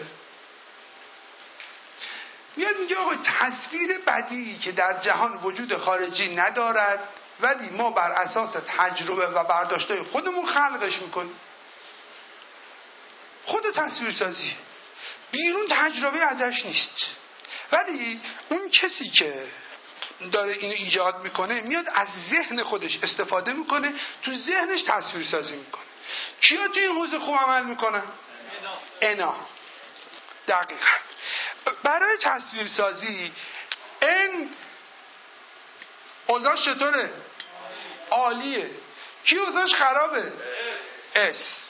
میاد میگه آقا تصویر بدیعی که در جهان وجود خارجی ندارد ولی ما بر اساس تجربه و برداشت‌های خودمون خلقش میکنیم. خود تصویر سازی بیرون تجربه ازش نیست، ولی اون کسی که داره اینو ایجاد میکنه میاد از ذهن خودش استفاده میکنه، تو ذهنش تصویر سازی میکنه. کیا تو این حوزه خوب عمل میکنن؟ انا. دقیقاً. برای تصویر سازی این اوضاعش چطوره؟ عالیه. کی اوضاعش خرابه؟ اس.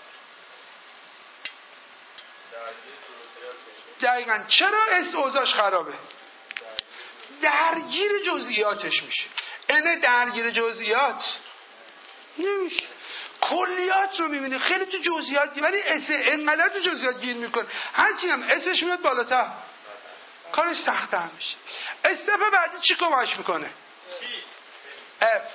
دقیقاً. چرا اس اوضاعش خرابه؟ درگیر جزئیاتش میشه. اینه درگیر جزئیات نمیشه. کلیات رو میبینه خیلی تو جزئیات دی، ولی اس انقدر تو جزئیات گیر میکنه هرچی هم اسش میاد بالاتر کارش سخت‌تر میشه. استپ بعدی چی کمکش میکنه؟ اف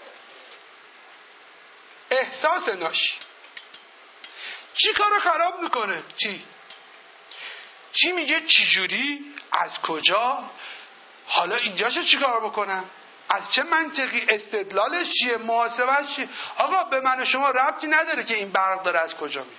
احساس ناشی چی کارو خراب میکنه؟ چی؟ چی میگه چجوری؟ از کجا؟ حالا اینجاشو چی کار بکنم؟ از چه منطقی؟ استدلالش چیه؟ محاسبهش چیه؟ آقا به من و شما ربطی نداره که این برق داره از کجا میاد.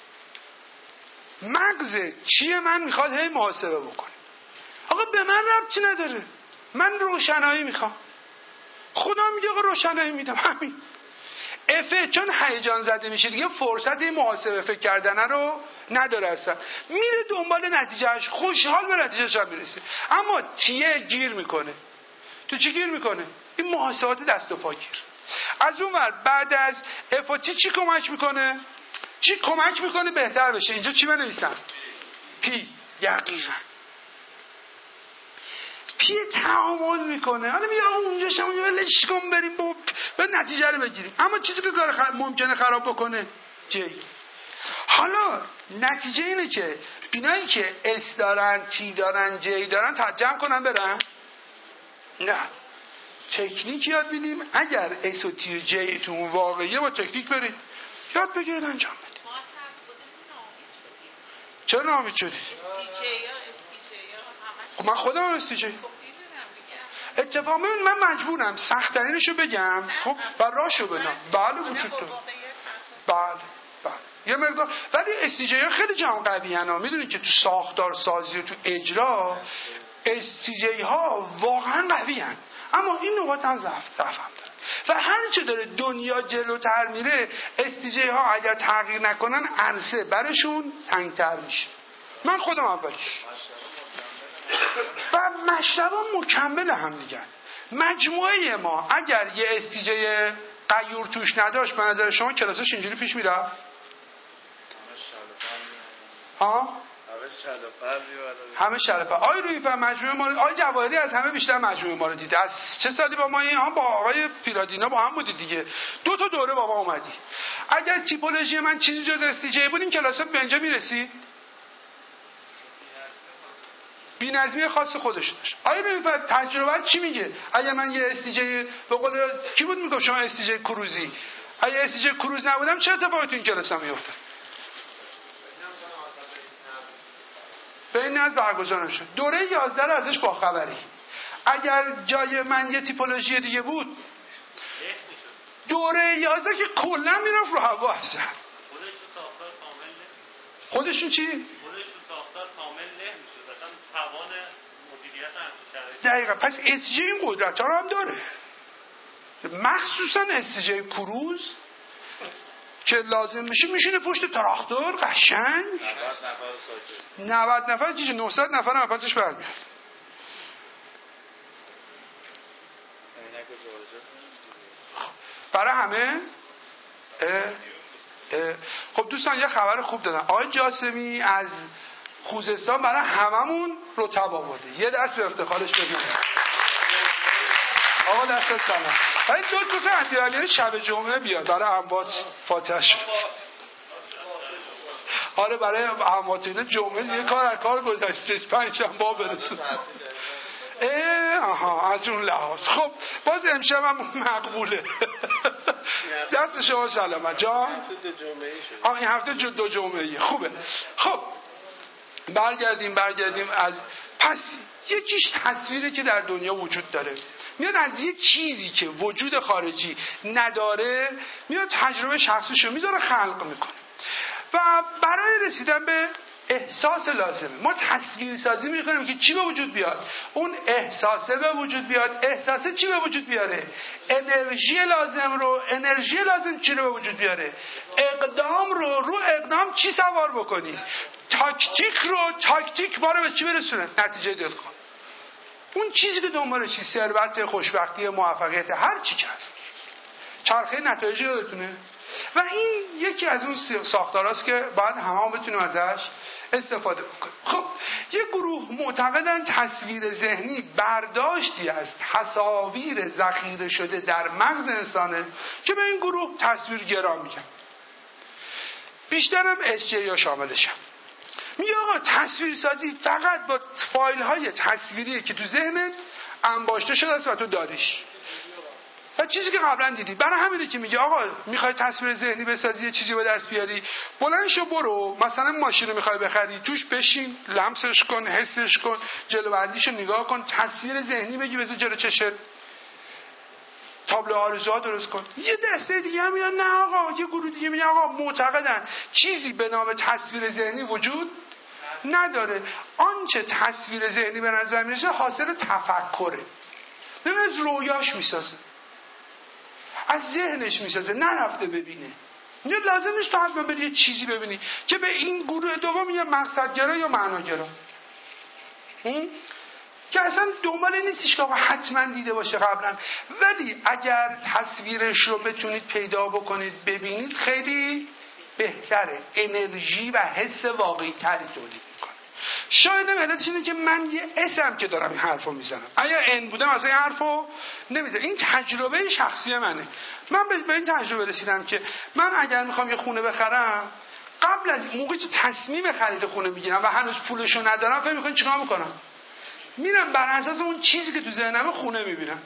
مغزه چیه من میخواد هی محاسبه بکنه. آقا به من ربطی نداره، من روشنایی میخوام. خدا میگه آقا روشنایی میدم، همین. افه چون هیجان زده میشه دیگه فرصت این محاسبه فکر کردن رو نداره اصلا، میره دنبال نتیجهش، خوشحال به نتیجهش هم میرسه. اما تیه گیر میکنه. تو چی گیر میکنه؟ این محاسبات دست و پا گیر. از اون ور بعد از اف و تی چی کمک میکنه؟ چی کمک میکنه بهتر بشه؟ اینجا چی بنویسم؟ پی. دقیقاً پی تعامل میکنه. حالا میگه اونجا شما ولش کن بریم با به نتیجه رو بگیریم. اما چیزی که کار خ... ممکنه خراب بکنه جی. حالا نتیجه اینه که اینایی که اس دارن، تی دارن، جی دارن تجمع کنن برن؟ نه. تکنیک یاد بدیم. اگر اس و تی و جی تون واقعیه با تکنیک برید یاد بگیرید انجام بدید. ما از خودمون ناامید شدیم. چرا ناامید شدید؟ اس تی جی یا اس تی جی یا همش. خب من خودم هم اس تی جی. اتفاقا من مجبورم سخت ترینشو بگم خب و راشو بدم. بله وجود داره. بله بله یه مقدار، ولی استیجی ها خیلی جمع قوی هن ها. میدونید که تو ساختار سازی و تو اجرا استیجی ها واقعا قوی هن، اما این نقاط هم ضعف ضعف هم داره و هر چه داره دنیا جلوتر میره استیجی ها اگر تغییر نکنن عرصه برشون تنگتر میشه. من خودم اولیش و مشرب ها مکمل هم دیگن. مجموعه ما اگر یه استیجی قیور توش نداشت به نظر شما کلاسش اینجوری پیش میرفت؟ ها؟ همه شلپه. آی روی فهم مجموعه ما رو، آی جواهری از همه بیشتر مجموعه ما رو دیده. از چه سالی با ما این هم با آقای پیرادینا با هم بودی دیگه. دو تا دوره با ما اومدی. اگر تیپولوژی من چیزی جز استیجی بود این کلاس به اینجا میرسی؟ بی‌نظمی خاص خودش داشت. آیا ببینید تجربه چی میگه؟ اگه من یه استیجی به قول کی بود میگم شما استیجی کروزی، اگه استیجی کروز نبودم چه اتفاقی تو این کلاس هم میفته؟ به این نظر برگزار نشد. دوره یازده رو ازش باخبری. اگر جای من یه تیپولوژی دیگه بود دوره یازده که کلا میرفت رو هوا اصلا. خودشون چی؟ خودشون ساختار کامل له میشد. اصلا توان مدیریت هم دقیقا. پس استیجی این قدرت ها هم داره، مخصوصا استیجی کروز که لازم میشه میشینه پشت تراکتور قشنگ نود نفر که نهصد نفر هم پسش برمیاد. برای همه اه اه. خب دوستان یه خبر خوب دادم. آقای جاسمی از خوزستان برای هممون رتب آورده. یه دست به افتخارش بزنید. آقا دست سلام. ولی دو دو تا اطلاعیه شب جمعه بیاد برای اموات فاتحه شد. آره برای اموات اینا جمعه دیگه کار از کار گذشته، پنج شنبه برسه. اه آها از اون لحاظ. خب باز امشب هم مقبوله. دست شما سلامت جان. آه این هفته دو جمعه خوبه. خب برگردیم برگردیم از پس یکیش تصویری که در دنیا وجود داره، میاد از یه چیزی که وجود خارجی نداره میاد تجربه شخصیشو میذاره خلق میکنه و برای رسیدن به احساس لازمه ما تصویر سازی میکنیم که چی به وجود بیاد؟ اون احساسه به وجود بیاد. احساسه چی به وجود بیاره؟ انرژی لازم رو. انرژی لازم چی رو به وجود بیاره؟ اقدام رو. رو اقدام چی سوار بکنی؟ تاکتیک رو. تاکتیک ما رو به چی برسونه؟ نتیجه دلخواه. اون چیزی که دنبال چی؟ ثروت، خوشبختی، موفقیت، هر چی که هست. چرخه نتایجی یادتونه؟ و این یکی از اون ساختاراست که باید همه هم بتونیم ازش استفاده بکنیم. خب یک گروه معتقدن تصویر ذهنی برداشتی از تصاویر ذخیره شده در مغز انسانه که به این گروه تصویرگرا میگن. بیشترم اس جی یا شاملشم. میگه آقا تصویر سازی فقط با فایل های تصویری که تو ذهنت انباشته شده است و تو داریش. و چیزی که قبلا دیدی، برای همینه که میگه آقا میخوای تصویر ذهنی بسازی، یه چیزی به دست بیاری، بلند شو برو مثلا ماشین رو میخوای بخری، توش بشین، لمسش کن، حسش کن، جلو بندیشو نگاه کن، تصویر ذهنی بگی بذار جلو چشت، تابلو آرزوها درست کن. یه دسته دیگه هم میگن نه آقا، یه گروه دیگه میگن آقا معتقدن چیزی به نام تصویر ذهنی وجود نداره. آنچه تصویر ذهنی به نظر میرسه حاصل تفکره، نه از رویاش میسازه، از ذهنش میسازه، نرفته ببینه. نه لازم نیست تو حتما بری یه چیزی ببینی که به این گروه دوم میگه مقصدگرا یا معناگرا، که اصلا دنبال نیستش که آقا حتما دیده باشه قبلا. ولی اگر تصویرش رو بتونید پیدا بکنید ببینید خیلی بهتره، انرژی و حس واقعی تری تولید میکنه. شاید هم علتش اینه که من یه اسم که دارم این حرفو میزنم، اگه ان بودم اصلا این حرفو نمیزنم. این تجربه شخصی منه. من به این تجربه رسیدم که من اگر میخوام یه خونه بخرم، قبل از موقعی که تصمیم خرید خونه میگیرم و هنوز پولشو ندارم، فکر میکنید چیکار میکنم؟ میرم بر اساس اون چیزی که تو ذهنم خونه میبینم،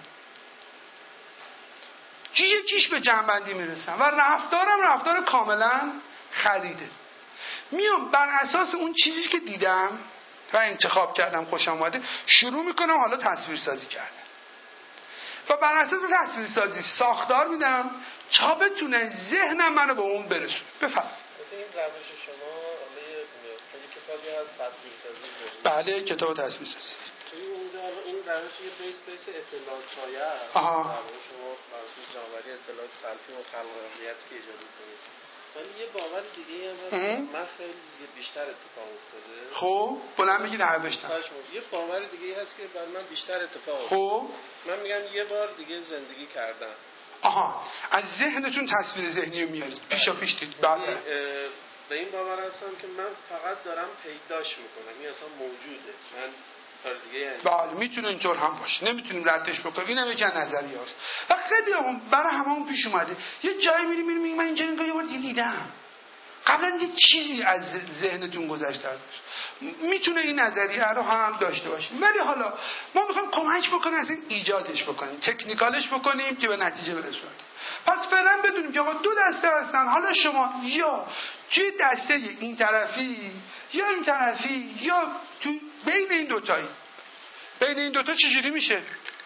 چی یکیش به جنبندی میرسم و رفتارم رفتار کاملا خریده. میام بر اساس اون چیزی که دیدم و انتخاب کردم خوشم اومده شروع میکنم حالا تصویر سازی کردم و بر اساس تصویر سازی ساختار میدم تا بتونه ذهنم منو به اون برسونه. بفرمایید. این روش شما یه کتابی هست تصویر سازی. بله کتاب تصویر سازی. اونجا این روش یه بیس بیس اطلاعات سایه است. آها. شما فرض جمع‌آوری اطلاعات تلفیق و خلاقیت که ایجاد کنید. ولی یه باور دیگه هم هست من خیلی بیشتر اتفاق افتاده. خب بلند بگید همه بشنن. یه باور دیگه هست که برای من بیشتر اتفاق افتاده. خب من میگم یه بار دیگه زندگی کردم. آها، از ذهنتون تصویر ذهنی رو میارید پیشا پیش دید. بله. به این باور هستم که من فقط دارم پیداش میکنم، این اصلا موجوده. من بله میتونه اینطور هم باشه، نمیتونیم ردش بکنیم. این هم یکی از نظریه هست و خیلی هم برای همه هم پیش اومده. یه جایی میریم میریم میگیم من اینجا اینجا یه بار دیگه دیدم، قبلا یه چیزی از ذهنتون گذشته ازش. میتونه این نظریه رو هم داشته باشیم، ولی حالا ما میخوایم کمک بکنیم از این ایجادش بکنیم، تکنیکالش بکنیم که به نتیجه برسونیم. پس فعلا بدونیم که آقا دو دسته هستن. حالا شما یا توی دسته این طرفی یا این طرفی یا تو بین این دوتایی. بین این دوتا چجوری میشه؟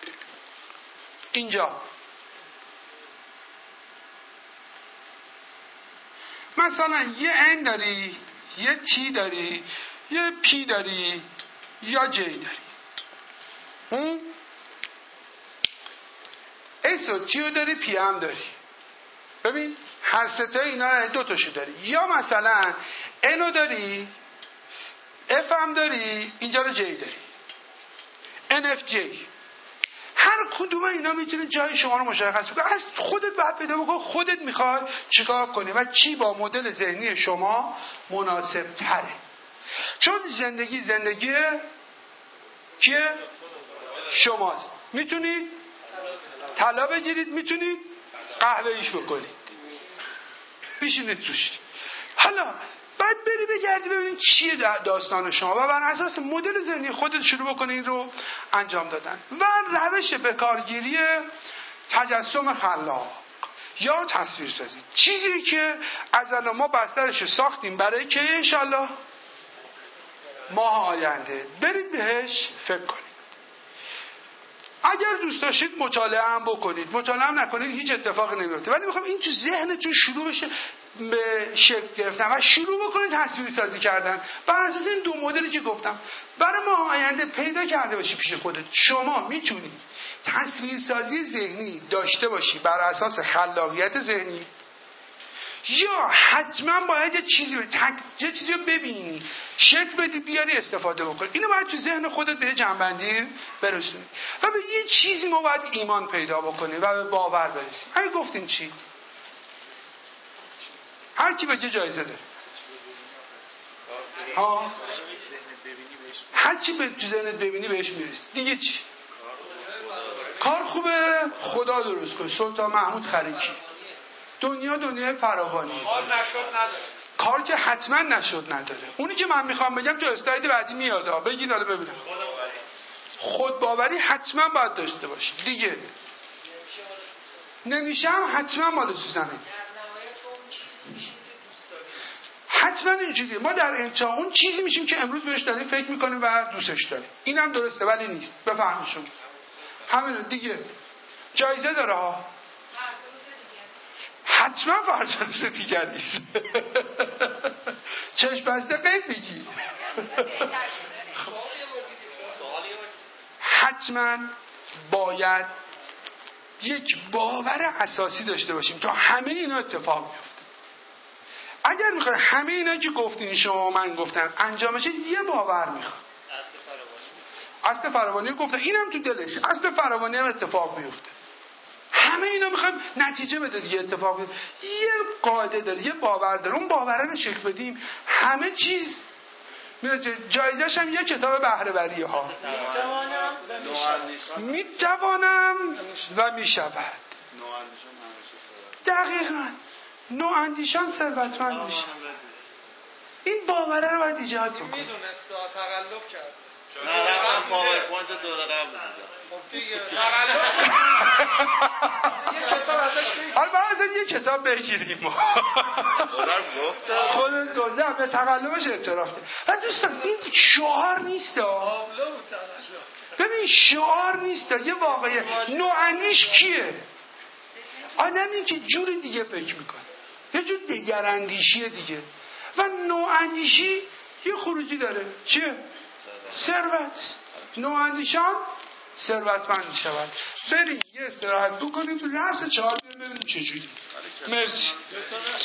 اینجا مثلا یه ان داری، یه تی داری، یه پی داری یا جی داری. هم؟ اس و تی رو داری، پی هم داری. ببین هر ستای اینا رو دو تاشو داری. یا مثلا انو داری، اف هم داری، اینجا رو جی داری، ان اف جی. هر کدوم اینا میتونه جای شما رو مشخص کنه. از خودت باید پیدا بکن خودت میخوای چیکار کنی و چی با مدل ذهنی شما مناسب تره. چون زندگی زندگی کیه؟ شماست. میتونید طلا بگیرید، میتونید قهوه ایش بکنید، بشینید توش. حالا بعد بری بگردی ببینید چیه داستان شما و بر اساس مدل ذهنی خودت شروع بکنید رو انجام دادن. و روش بکارگیری تجسم خلاق یا تصویر سازی، چیزی که از الان ما بسترش ساختیم برای که انشالله ماه آینده برید بهش فکر کنید. اگر دوست داشتید مطالعه هم بکنید، مطالعه هم نکنید هیچ اتفاقی نمیفته، ولی میخوام این تو ذهنتون شروع بشه به شکل گرفتن و شروع بکنید تصویر سازی کردن بر اساس این دو مدلی که گفتم. برای ما آینده پیدا کرده باشی پیش خودت شما میتونی تصویر سازی ذهنی داشته باشی بر اساس خلاقیت ذهنی، یا حتما باید یه چیزی به تک... یه چیزی رو ببینی، شکل بدی، بیاری استفاده بکنی. اینو باید تو ذهن خودت به جنبندی برسونی و به یه چیزی ما باید ایمان پیدا بکنیم و به باور برسیم. اگه گفتین چی؟ هر کی بگه جایزه داره. ها؟ هر کی به تو ذهنت ببینی بهش میرسی. دیگه چی؟ کار خوبه خدا درست کنه. سلطان محمود خریکی. دنیا دنیای فراوانی. کار نشد نداره. کار که حتما نشد نداره. اونی که من میخوام بگم تو اسلاید بعدی میاد. بگید حالا ببینم. خودباوری حتما باید داشته باشی دیگه. نمیشه هم حتما مال سوزنه. حتما اینجوریه. ما در انتها اون چیزی میشیم که امروز بهش داریم فکر میکنیم و دوستش داریم. اینم درسته ولی نیست. بفهمید شما. همینه دیگه. جایزه داره ها. حتما فردا روز دیگه نیست. چشم بسته قیب میگی. حتما باید یک باور اساسی داشته باشیم تا همه اینا اتفاق بیفته. اگر میخواد همه اینا که گفتین شما من گفتم انجام بشه یه باور میخواد. اصل فراوانی گفته اینم تو دلش. اصل فراوانی هم اتفاق بیفته. همه اینا میخوایم نتیجه بده دیگه اتفاق بیفته. یه قاعده داره، یه باور داره. اون باوره رو شکل بدیم همه چیز میره. جایزش هم یه کتاب بهره وری ها. میتوانم و میشود. دقیقاً نواندیشان ثروتمند میشه. این باوره رو باید ایجاد کنیم. میدونست تقلب کرد. نه رفتم پاورپوینت دوره قبل دیدم. خب دیگه تقلب یه کتاب ازش بگیر. حالا باید یه کتاب بگیریم ما. خودت گفته به تقلبش اعتراف کرد. و دوستان این شعار نیست. ببین شعار نیست. یه واقعیه. نواندیش کیه؟ آدمی که جور دیگه فکر میکنه. یه جور دگراندیشیه دیگه. و نواندیشی یه خروجی داره. چیه؟ ثروت. نواندیشان ثروتمند میشود. بریم یه استراحت بکنیم تو لحظه چهار ببینیم چجوری. مرسی.